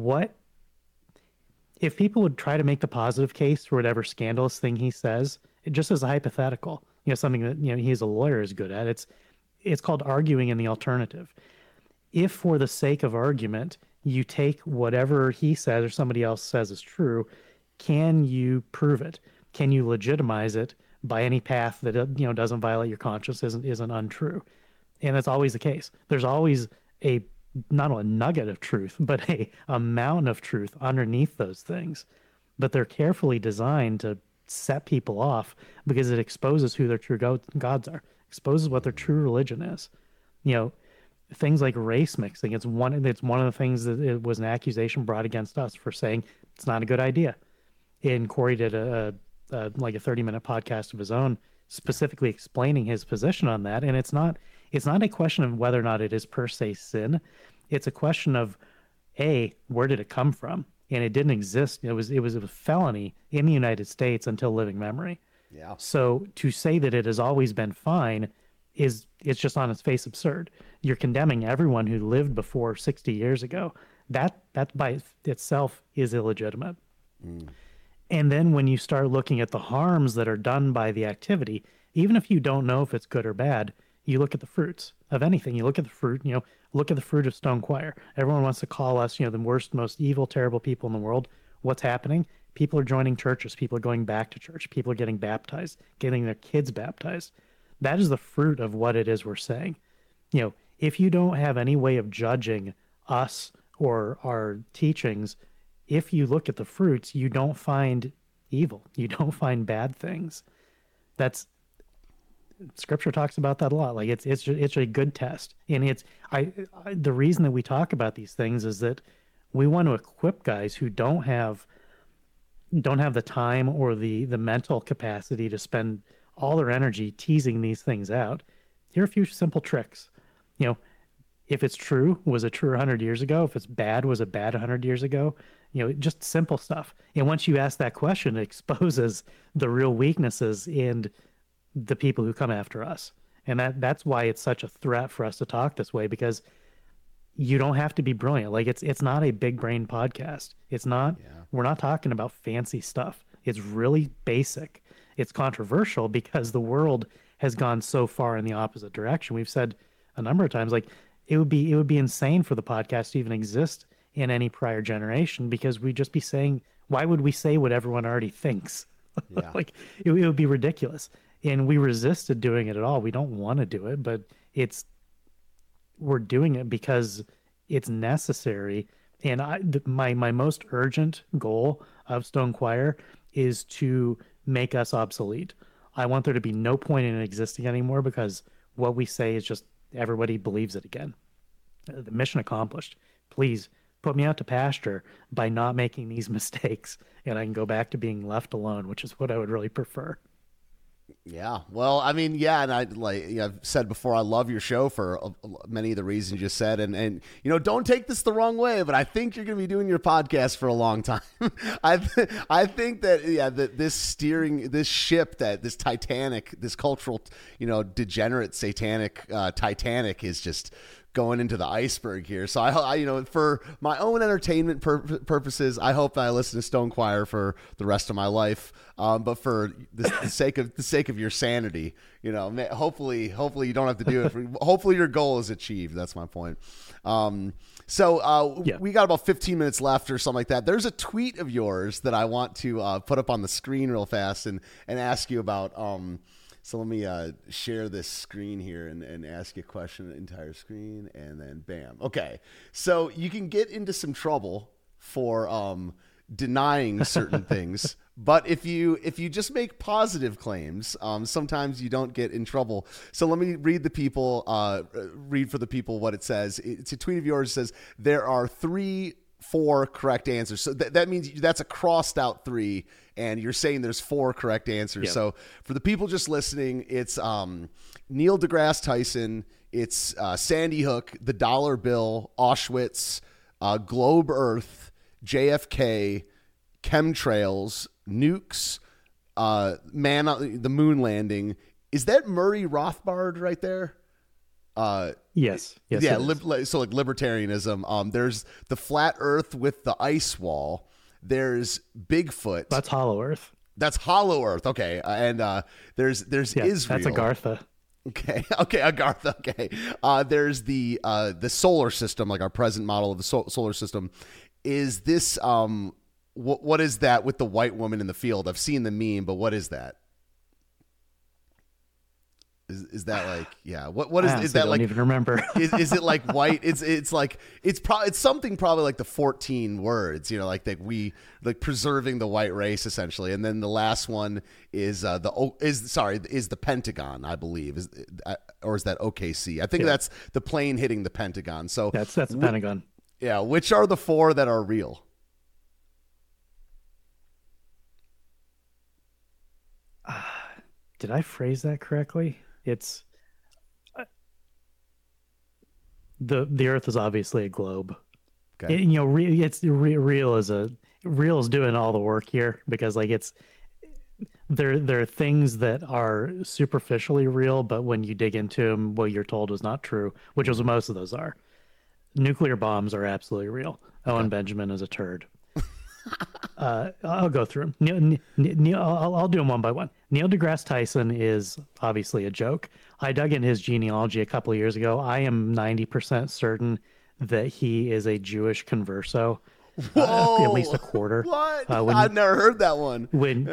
if people would try to make the positive case for whatever scandalous thing he says, just as a hypothetical, something that, he's a lawyer is good at, it's called arguing in the alternative. If for the sake of argument, you take whatever he says or somebody else says is true, can you prove it? Can you legitimize it by any path that, doesn't violate your conscience, isn't untrue? And that's always the case. There's always not a nugget of truth, but a mountain of truth underneath those things. But they're carefully designed to set people off because it exposes who their true gods are, exposes what their true religion is. Things like race mixing. It's one of the things that it was an accusation brought against us for saying it's not a good idea. And Corey did a 30-minute podcast of his own, specifically explaining his position on that. And it's not a question of whether or not it is per se sin. It's a question of, where did it come from? And it didn't exist. It was a felony in the United States until living memory. Yeah. So to say that it has always been fine it's just on its face absurd. You're condemning everyone who lived before 60 years ago. That by itself is illegitimate. And then when you start looking at the harms that are done by the activity, even if you don't know if it's good or bad, you look at the fruits of anything. You look at the fruit, look at the fruit of Stone Choir. Everyone wants to call us, the worst, most evil, terrible people in the world. What's happening? People are joining churches. People are going back to church. People are getting baptized, getting their kids baptized. That is the fruit of what it is we're saying. If you don't have any way of judging us or our teachings, if you look at the fruits, you don't find evil. You don't find bad things. Scripture talks about that a lot. Like it's a good test. And the reason that we talk about these things is that we want to equip guys who don't have the time or the mental capacity to spend all their energy teasing these things out. Here are a few simple tricks. If it's true, was it true 100 years ago? If it's bad, was it bad 100 years ago? Just simple stuff. And once you ask that question, it exposes the real weaknesses in the people who come after us. And that's why it's such a threat for us to talk this way, because you don't have to be brilliant. Like it's not a big brain podcast. It's not, we're not talking about fancy stuff. It's really basic. It's controversial because the world has gone so far in the opposite direction. We've said a number of times, like it would be insane for the podcast to even exist in any prior generation, because we'd just be saying, why would we say what everyone already thinks? Yeah. Like it would be ridiculous. And we resisted doing it at all. We don't want to do it, but we're doing it because it's necessary. And my most urgent goal of Stone Choir is to make us obsolete. I want there to be no point in it existing anymore, because what we say is just everybody believes it again. The mission accomplished. Please put me out to pasture by not making these mistakes, and I can go back to being left alone, which is what I would really prefer. Yeah. Well, I mean, yeah. And I've said before, I love your show for many of the reasons you said. And, don't take this the wrong way, but I think you're going to be doing your podcast for a long time. I think that this ship, that this Titanic, this cultural, degenerate, satanic Titanic is just going into the iceberg here. So I for my own entertainment purposes, I hope that I listen to Stone Choir for the rest of my life. But for the sake of your sanity, hopefully you don't have to do it. Hopefully your goal is achieved. That's my point. We got about 15 minutes left or something like that. There's a tweet of yours that I want to put up on the screen real fast and ask you about. So let me share this screen here and ask you a question, the entire screen, and then bam. Okay. So you can get into some trouble for denying certain things, but if you just make positive claims, sometimes you don't get in trouble. So let me read for the people what it says. It's a tweet of yours. It says there are 4 correct answers. So that means that's a crossed out 3, and you're saying there's 4 correct answers. Yep. So for the people just listening, it's Neil deGrasse Tyson, it's Sandy Hook, the dollar bill, Auschwitz, Globe Earth, JFK, chemtrails, nukes, the moon landing. Is that Murray Rothbard right there? Yes. Yeah. So like libertarianism. There's the flat Earth with the ice wall. There's Bigfoot. That's Hollow Earth. That's Hollow Earth. Okay. And there's Israel. That's Agartha. Okay. Agartha. Okay. There's the solar system, like our present model of the solar system. Is this what is that with the white woman in the field? I've seen the meme, but what is that? Is that like, yeah, what is that don't like? Even remember. is it like white? It's like it's something probably like the 14 words, like that we like preserving the white race essentially. And then the last one is the Pentagon, I believe, or is that OKC? I think that's the plane hitting the Pentagon. So that's the Pentagon. Yeah, which are the 4 that are real? Did I phrase that correctly? It's the Earth is obviously a globe. Okay. Real is doing all the work here, because like there are things that are superficially real, but when you dig into them, what you're told is not true, which is what most of those are. Nuclear bombs are absolutely real. Owen Benjamin is a turd. I'll go through them. I'll do them one by one. Neil deGrasse Tyson is obviously a joke. I dug in his genealogy a couple of years ago. I am 90% certain that he is a Jewish converso. At least a quarter. What? I've never heard that one.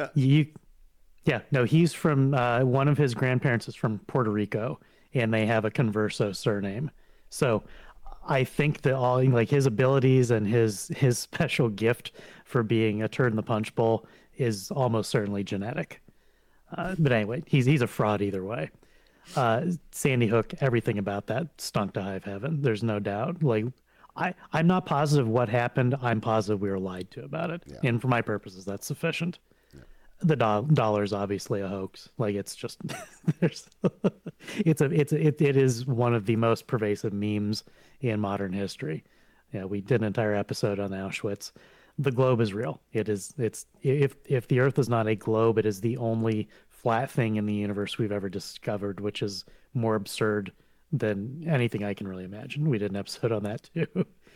He's from one of his grandparents is from Puerto Rico, and they have a converso surname. So I think that all like his abilities and his special gift for being a turd in the punch bowl is almost certainly genetic. But anyway, he's a fraud either way. Sandy Hook, everything about that stunk to high heaven. There's no doubt. Like I'm not positive what happened. I'm positive we were lied to about it. Yeah. And for my purposes, that's sufficient. Yeah. The dollar is obviously a hoax. Like it's just it is one of the most pervasive memes in modern history. Yeah, we did an entire episode on Auschwitz. The globe is real. It's if the Earth is not a globe, it is the only flat thing in the universe we've ever discovered, which is more absurd than anything I can really imagine. We did an episode on that too.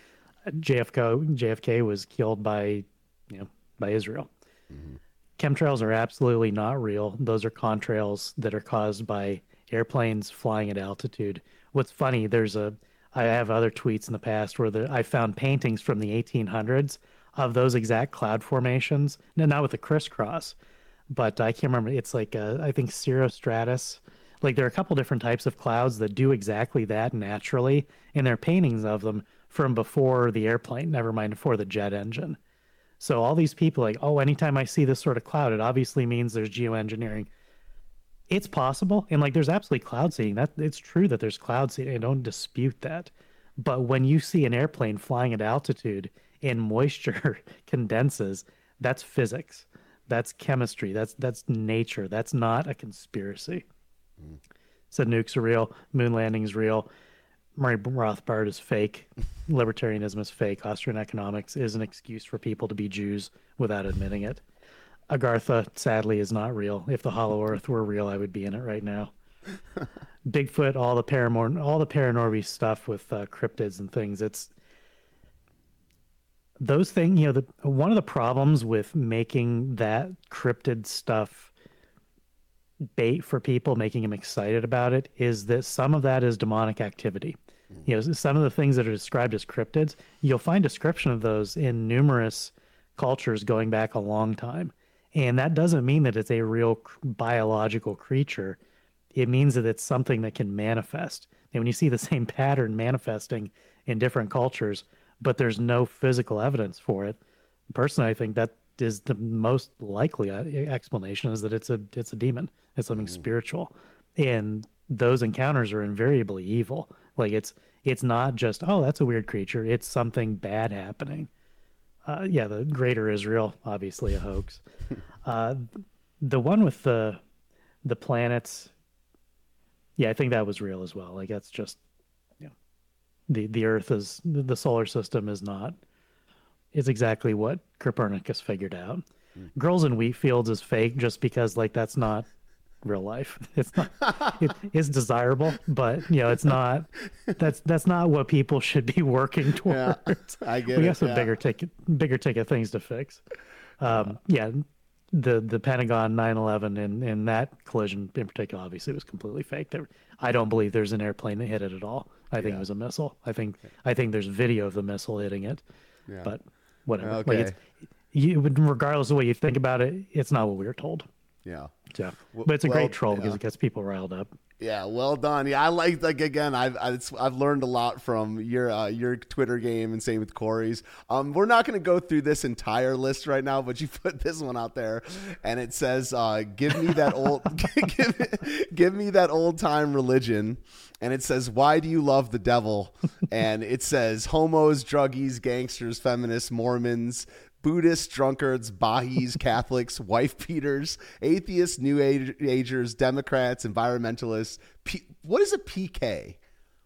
JFK was killed by, by Israel. Mm-hmm. Chemtrails are absolutely not real. Those are contrails that are caused by airplanes flying at altitude. What's funny, I have other tweets in the past where I found paintings from the 1800s of those exact cloud formations. No, not with the crisscross, but I can't remember. It's like, I think cirrostratus. Like there are a couple different types of clouds that do exactly that naturally, and there are paintings of them from before the airplane, never mind before the jet engine. So all these people like, oh, anytime I see this sort of cloud, it obviously means there's geoengineering. It's possible. And like there's absolutely cloud seeding. It's true that there's cloud seeding. I don't dispute that. But when you see an airplane flying at altitude and moisture condenses, that's physics. That's chemistry. That's nature. That's not a conspiracy. So nukes are real, moon landing's real. Murray Rothbard is fake. Libertarianism is fake. Austrian economics is an excuse for people to be Jews without admitting it. Agartha, sadly, is not real. If the Hollow Earth were real, I would be in it right now. Bigfoot, all the paranormal stuff with cryptids and things. It's those things. One of the problems with making that cryptid stuff bait for people, making them excited about it, is that some of that is demonic activity. Some of the things that are described as cryptids, you'll find description of those in numerous cultures going back a long time. And that doesn't mean that it's a real biological creature. It means that it's something that can manifest. And when you see the same pattern manifesting in different cultures, but there's no physical evidence for it, personally, I think that is the most likely explanation, is that it's a demon. It's something spiritual. And those encounters are invariably evil. Like it's not just, oh, that's a weird creature. It's something bad happening. The Greater Israel, obviously a hoax. The one with the planets, I think that was real as well. Like that's just, the Earth is, the solar system is not, it's exactly what Copernicus figured out. Girls in wheat fields is fake just because like that's not real life. It's not. It's desirable, but it's not. That's not what people should be working towards. I get it. We have some bigger ticket things to fix. The Pentagon 9/11 and that collision in particular, obviously, was completely fake. I don't believe there's an airplane that hit it at all. I think it was a missile. I think there's video of the missile hitting it. Yeah. But whatever. Okay. Like regardless of what you think about it, it's not what we were told. Yeah. But it's a great troll because it gets people riled up. Yeah, well done. Yeah, I like again. I've learned a lot from your Twitter game, and same with Corey's. We're not going to go through this entire list right now, but you put this one out there, and it says, "Give me that old, give me that old time religion." And it says, "Why do you love the devil?" And it says, "Homos, druggies, gangsters, feminists, Mormons, Buddhists, drunkards, Bahis, Catholics, wife beaters, atheists, New Agers, Democrats, environmentalists." What is a PK?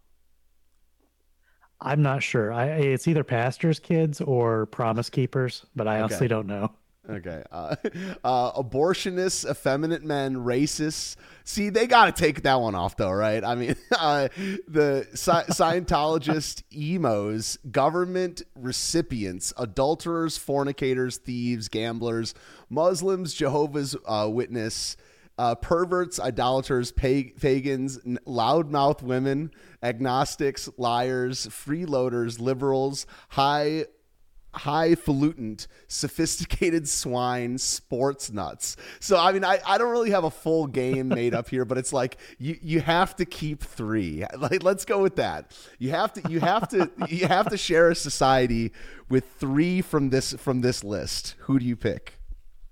I'm not sure. It's either pastors' kids or promise keepers, but I honestly don't know. Okay. Abortionists, effeminate men, racists. See, they got to take that one off, though, right? I mean, the Scientologist, emos, government recipients, adulterers, fornicators, thieves, gamblers, Muslims, Jehovah's Witness, perverts, idolaters, pagans, loudmouth women, agnostics, liars, freeloaders, liberals, highfalutin, sophisticated swine, sports nuts. So I mean, I don't really have a full game made up here, but it's like you have to keep three. Like, let's go with that. You have to share a society with three from this list. Who do you pick?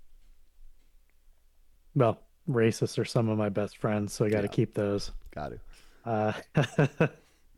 Well, racists are some of my best friends, so I got to keep those. Got to.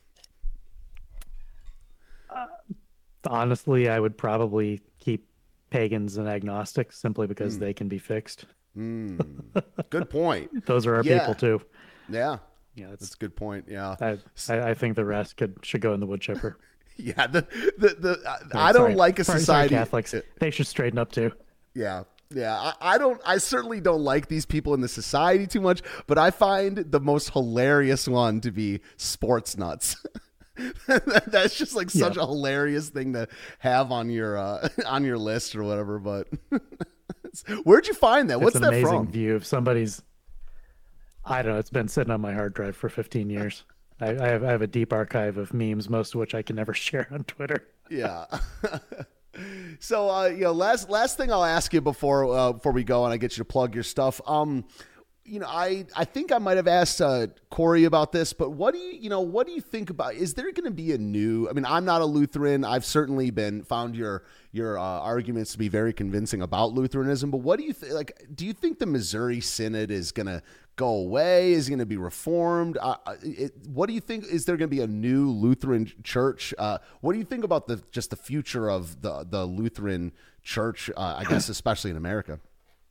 Honestly, I would probably keep pagans and agnostics simply because they can be fixed. Good point. Those are our people too. Yeah, that's a good point. Yeah, I think the rest should go in the wood chipper. Yeah, I don't like a society. Sorry, Catholics, they should straighten up too. Yeah. Yeah, I certainly don't like these people in the society too much, but I find the most hilarious one to be sports nuts. That's just like such a hilarious thing to have on your list or whatever. But where'd you find that? What's an that amazing from? view of somebody's. I don't know. It's been sitting on my hard drive for 15 years. I have a deep archive of memes, most of which I can never share on Twitter. Yeah. So, last thing I'll ask you before we go and I get you to plug your stuff. I think I might have asked Corey about this, but what do you think about? Is there going to be a new? I mean, I'm not a Lutheran. I've certainly found your arguments to be very convincing about Lutheranism. But what do you think? Like, do you think the Missouri Synod is going to go away? Is it going to be reformed? What do you think? Is there going to be a new Lutheran church? What do you think about the future of the Lutheran church? I guess especially in America.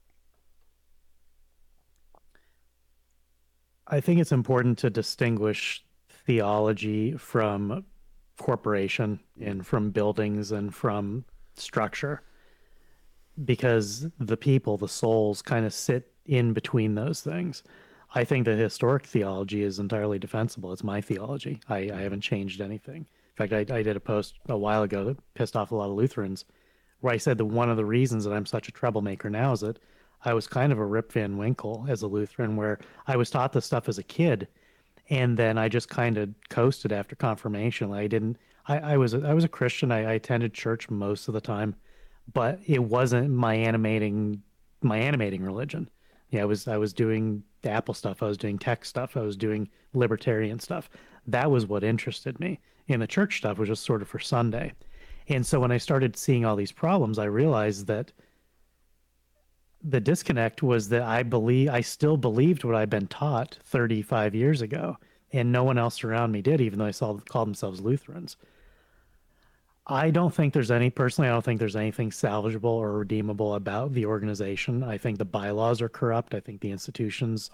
I think it's important to distinguish theology from corporation and from buildings and from structure, because the people, the souls, kind of sit in between those things. I think the historic theology is entirely defensible. It's my theology. I haven't changed anything. In fact, I did a post a while ago that pissed off a lot of Lutherans where I said that one of the reasons that I'm such a troublemaker now is that I was kind of a Rip Van Winkle as a Lutheran, where I was taught this stuff as a kid, and then I just kind of coasted after confirmation. I was a Christian. I attended church most of the time, but it wasn't my animating religion. Yeah, I was doing the Apple stuff. I was doing tech stuff. I was doing libertarian stuff. That was what interested me. And the church stuff was just sort of for Sunday. And so when I started seeing all these problems, I realized that the disconnect was that I still believed what I'd been taught 35 years ago, and no one else around me did, even though called themselves Lutherans. I don't think there's anything salvageable or redeemable about the organization. I think the bylaws are corrupt. I think the institutions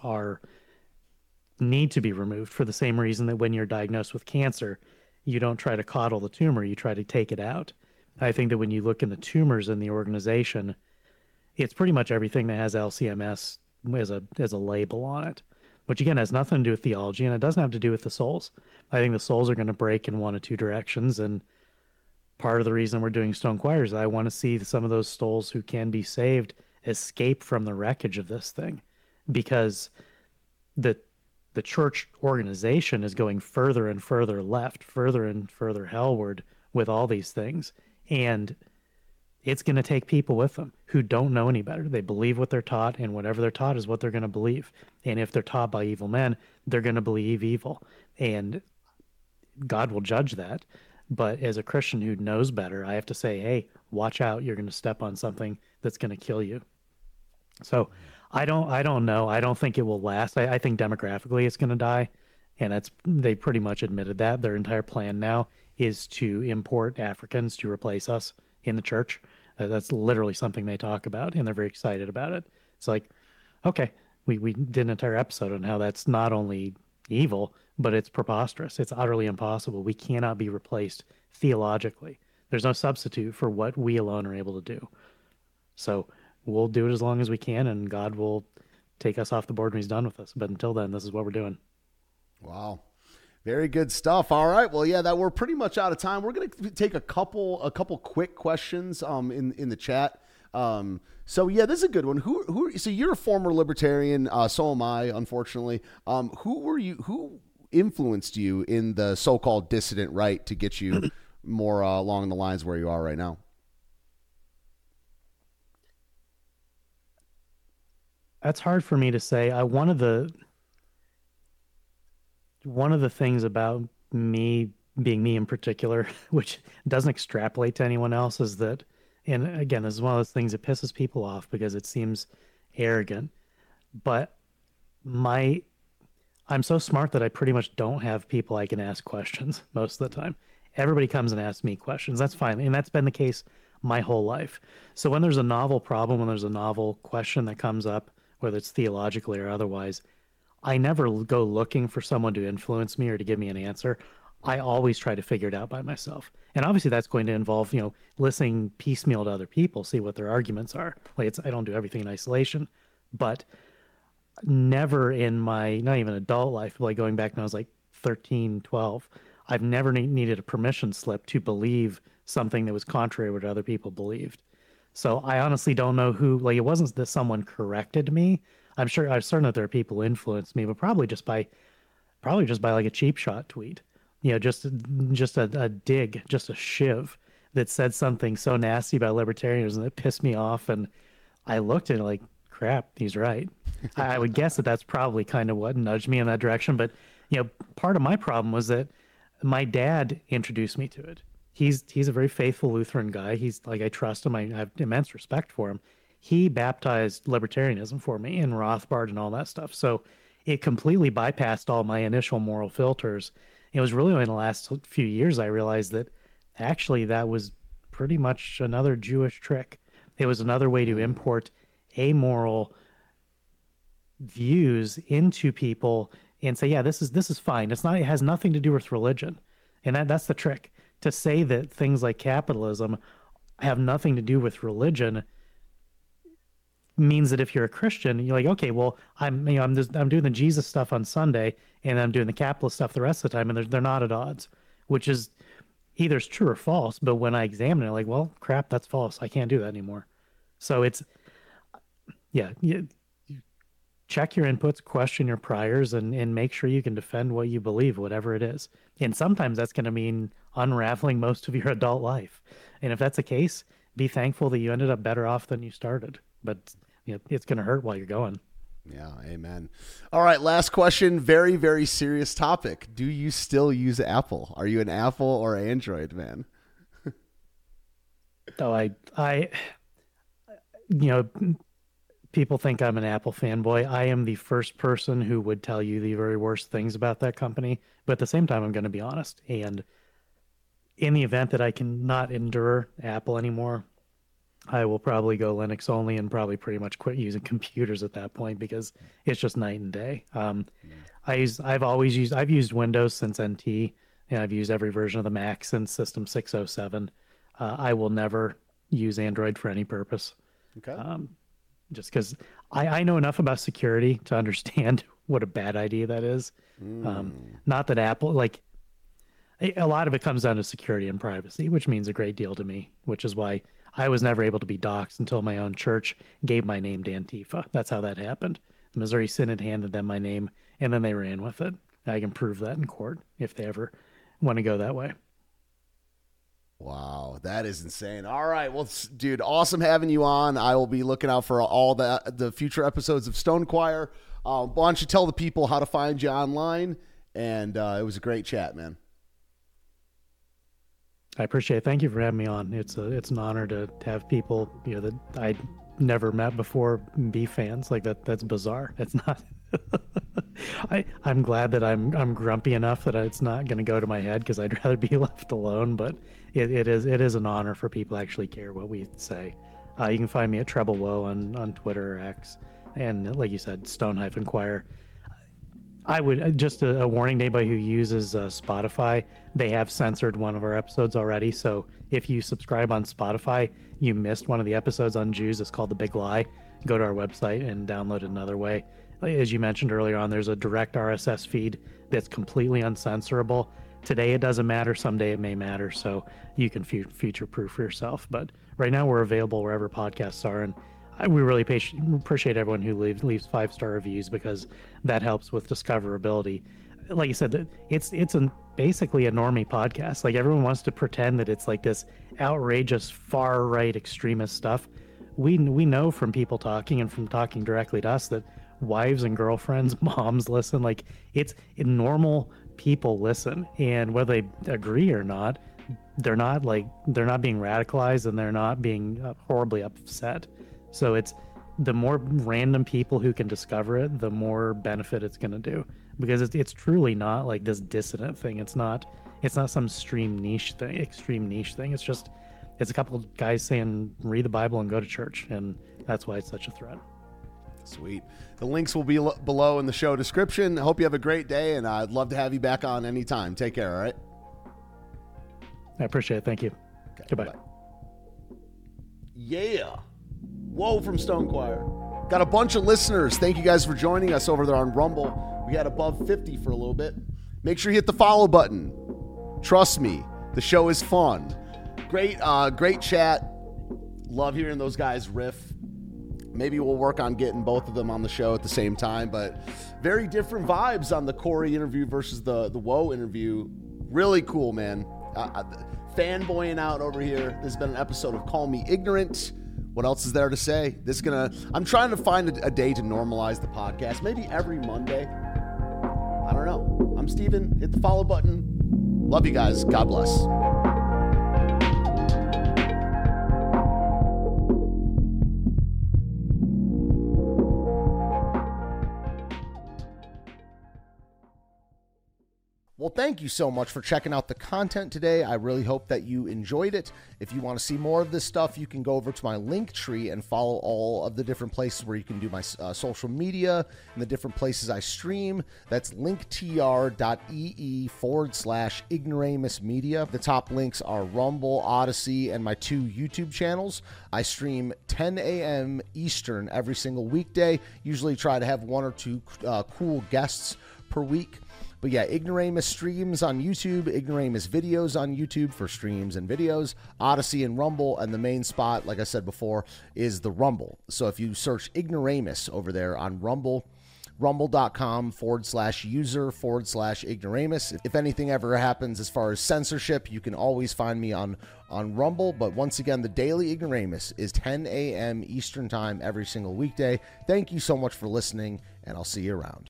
need to be removed for the same reason that when you're diagnosed with cancer, you don't try to coddle the tumor, you try to take it out. I think that when you look in the tumors in the organization, it's pretty much everything that has LCMS as a label on it, which again has nothing to do with theology, and it doesn't have to do with the souls. I think the souls are going to break in one of two directions, and part of the reason we're doing Stone Choir is I want to see some of those souls who can be saved escape from the wreckage of this thing, because the church organization is going further and further left, further and further hellward with all these things, and it's going to take people with them who don't know any better. They believe what they're taught, and whatever they're taught is what they're going to believe. And if they're taught by evil men, they're going to believe evil. And God will judge that. But as a Christian who knows better, I have to say, hey, watch out. You're going to step on something that's going to kill you. So I don't know. I don't think it will last. I think demographically it's going to die. And they pretty much admitted that. Their entire plan now is to import Africans to replace us in the church. That's literally something they talk about, and they're very excited about it. It's like, okay, we did an entire episode on how that's not only evil, but it's preposterous. It's utterly impossible. We cannot be replaced theologically. There's no substitute for what we alone are able to do. So we'll do it as long as we can, and God will take us off the board when he's done with us. But until then, this is what we're doing. Wow. Very good stuff. All right. Well, yeah, we're pretty much out of time. We're going to take a couple quick questions in the chat. So yeah, this is a good one. So you're a former libertarian. So am I, unfortunately. Who influenced you in the so-called dissident right to get you more along the lines where you are right now? That's hard for me to say. One of the things about me being me in particular, which doesn't extrapolate to anyone else, is that, and again, this is one of those things that pisses people off because it seems arrogant, but I'm so smart that I pretty much don't have people I can ask questions most of the time. Everybody comes and asks me questions. That's fine. And that's been the case my whole life. So when there's a novel problem, when there's a novel question that comes up, whether it's theologically or otherwise, I never go looking for someone to influence me or to give me an answer. I always try to figure it out by myself. And obviously that's going to involve, listening piecemeal to other people, see what their arguments are. Like I don't do everything in isolation, but never in my, not even adult life, like going back when I was like 13, 12, I've never needed a permission slip to believe something that was contrary to what other people believed. So I honestly don't know who, like, it wasn't that someone corrected me. I'm certain that there are people who influenced me, but probably just by like a cheap shot tweet, just a dig, just a shiv that said something so nasty about libertarianism that pissed me off. And I looked at it like, crap, he's right. I would guess that that's probably kind of what nudged me in that direction. But, part of my problem was that my dad introduced me to it. He's a very faithful Lutheran guy. He's like, I trust him. I have immense respect for him. He baptized libertarianism for me in Rothbard and all that stuff. So it completely bypassed all my initial moral filters. It was really only in the last few years I realized that actually that was pretty much another Jewish trick. It was another way to import amoral views into people and say, yeah, this is fine. It has nothing to do with religion. And that's the trick. To say that things like capitalism have nothing to do with religion means that if you're a Christian, you're like, okay, well, I'm doing the Jesus stuff on Sunday and I'm doing the capitalist stuff the rest of the time, and they're not at odds, which is either it's true or false. But when I examine it, like, well, crap, that's false. I can't do that anymore. So it's, yeah, you check your inputs, question your priors, and make sure you can defend what you believe, whatever it is. And sometimes that's going to mean unraveling most of your adult life. And if that's the case, be thankful that you ended up better off than you started. But it's going to hurt while you're going. Yeah, amen. All right, last question. Very, very serious topic. Do you still use Apple? Are you an Apple or Android man? People think I'm an Apple fanboy. I am the first person who would tell you the very worst things about that company. But at the same time, I'm going to be honest. And in the event that I cannot endure Apple anymore, I will probably go Linux only and probably pretty much quit using computers at that point because it's just night and day. I've used Windows since NT, and I've used every version of the Mac since System 607. I will never use Android for any purpose. Okay. Just because I know enough about security to understand what a bad idea that is. Not that Apple, like, a lot of it comes down to security and privacy, which means a great deal to me, which is why I was never able to be doxxed until my own church gave my name to Antifa. That's how that happened. The Missouri Synod handed them my name, and then they ran with it. I can prove that in court if they ever want to go that way. Wow, that is insane. All right, well, dude, awesome having you on. I will be looking out for all the future episodes of Stone Choir. Why don't you tell the people how to find you online? And it was a great chat, man. I appreciate it. Thank you for having me on. It's an honor to have people that I never met before be fans. Like that's bizarre. It's not. I'm glad that I'm grumpy enough that it's not going to go to my head because I'd rather be left alone. But it is an honor for people to actually care what we say. You can find me at Treble Woe on Twitter or X, and like you said, Stone-Choir. I would just a warning to anybody who uses Spotify. They have censored one of our episodes already. So if you subscribe on Spotify, you missed one of the episodes on Jews. It's called The Big Lie. Go to our website and download it another way. As you mentioned earlier on, there's a direct RSS feed that's completely uncensorable. Today it doesn't matter. Someday it may matter. So you can future-proof for yourself. But right now we're available wherever podcasts are. And we really appreciate everyone who leaves 5-star reviews because that helps with discoverability. Like you said, it's basically a normie podcast. Like everyone wants to pretend that it's like this outrageous far right extremist stuff. We know from people talking and from talking directly to us that wives and girlfriends, moms listen. Like it's normal people listen, and whether they agree or not, they're not being radicalized and they're not being horribly upset. So it's the more random people who can discover it, the more benefit it's going to do, because it's truly not like this dissident thing. It's not some extreme niche thing. It's a couple of guys saying read the Bible and go to church, and that's why it's such a threat. Sweet. The links will be below in the show description. I hope you have a great day, and I'd love to have you back on anytime. Take care. All right. I appreciate it. Thank you. Okay, Goodbye. bye. Yeah. Whoa from Stone Choir. Got a bunch of listeners. Thank you guys for joining us over there on Rumble. We had above 50 for a little bit. Make sure you hit the follow button. Trust me, the show is fun. Great chat. Love hearing those guys riff. Maybe we'll work on getting both of them on the show at the same time, but very different vibes on the Corey interview versus the Woe interview. Really cool, man. Fanboying out over here. This has been an episode of Call Me Ignorant. What else is there to say? I'm trying to find a day to normalize the podcast. Maybe every Monday. I don't know. I'm Steven. Hit the follow button. Love you guys. God bless. Well, thank you so much for checking out the content today. I really hope that you enjoyed it. If you want to see more of this stuff, you can go over to my Linktree and follow all of the different places where you can do my social media and the different places I stream. That's linktr.ee/ignoramus media. The top links are Rumble, Odyssey, and my 2 YouTube channels. I stream 10 a.m. Eastern every single weekday. Usually try to have 1 or 2 cool guests per week. But yeah, Ignoramus streams on YouTube, Ignoramus videos on YouTube for streams and videos, Odyssey and Rumble, and the main spot, like I said before, is the Rumble. So if you search Ignoramus over there on Rumble, rumble.com/user/Ignoramus. If anything ever happens as far as censorship, you can always find me on Rumble. But once again, the Daily Ignoramus is 10 a.m. Eastern Time every single weekday. Thank you so much for listening, and I'll see you around.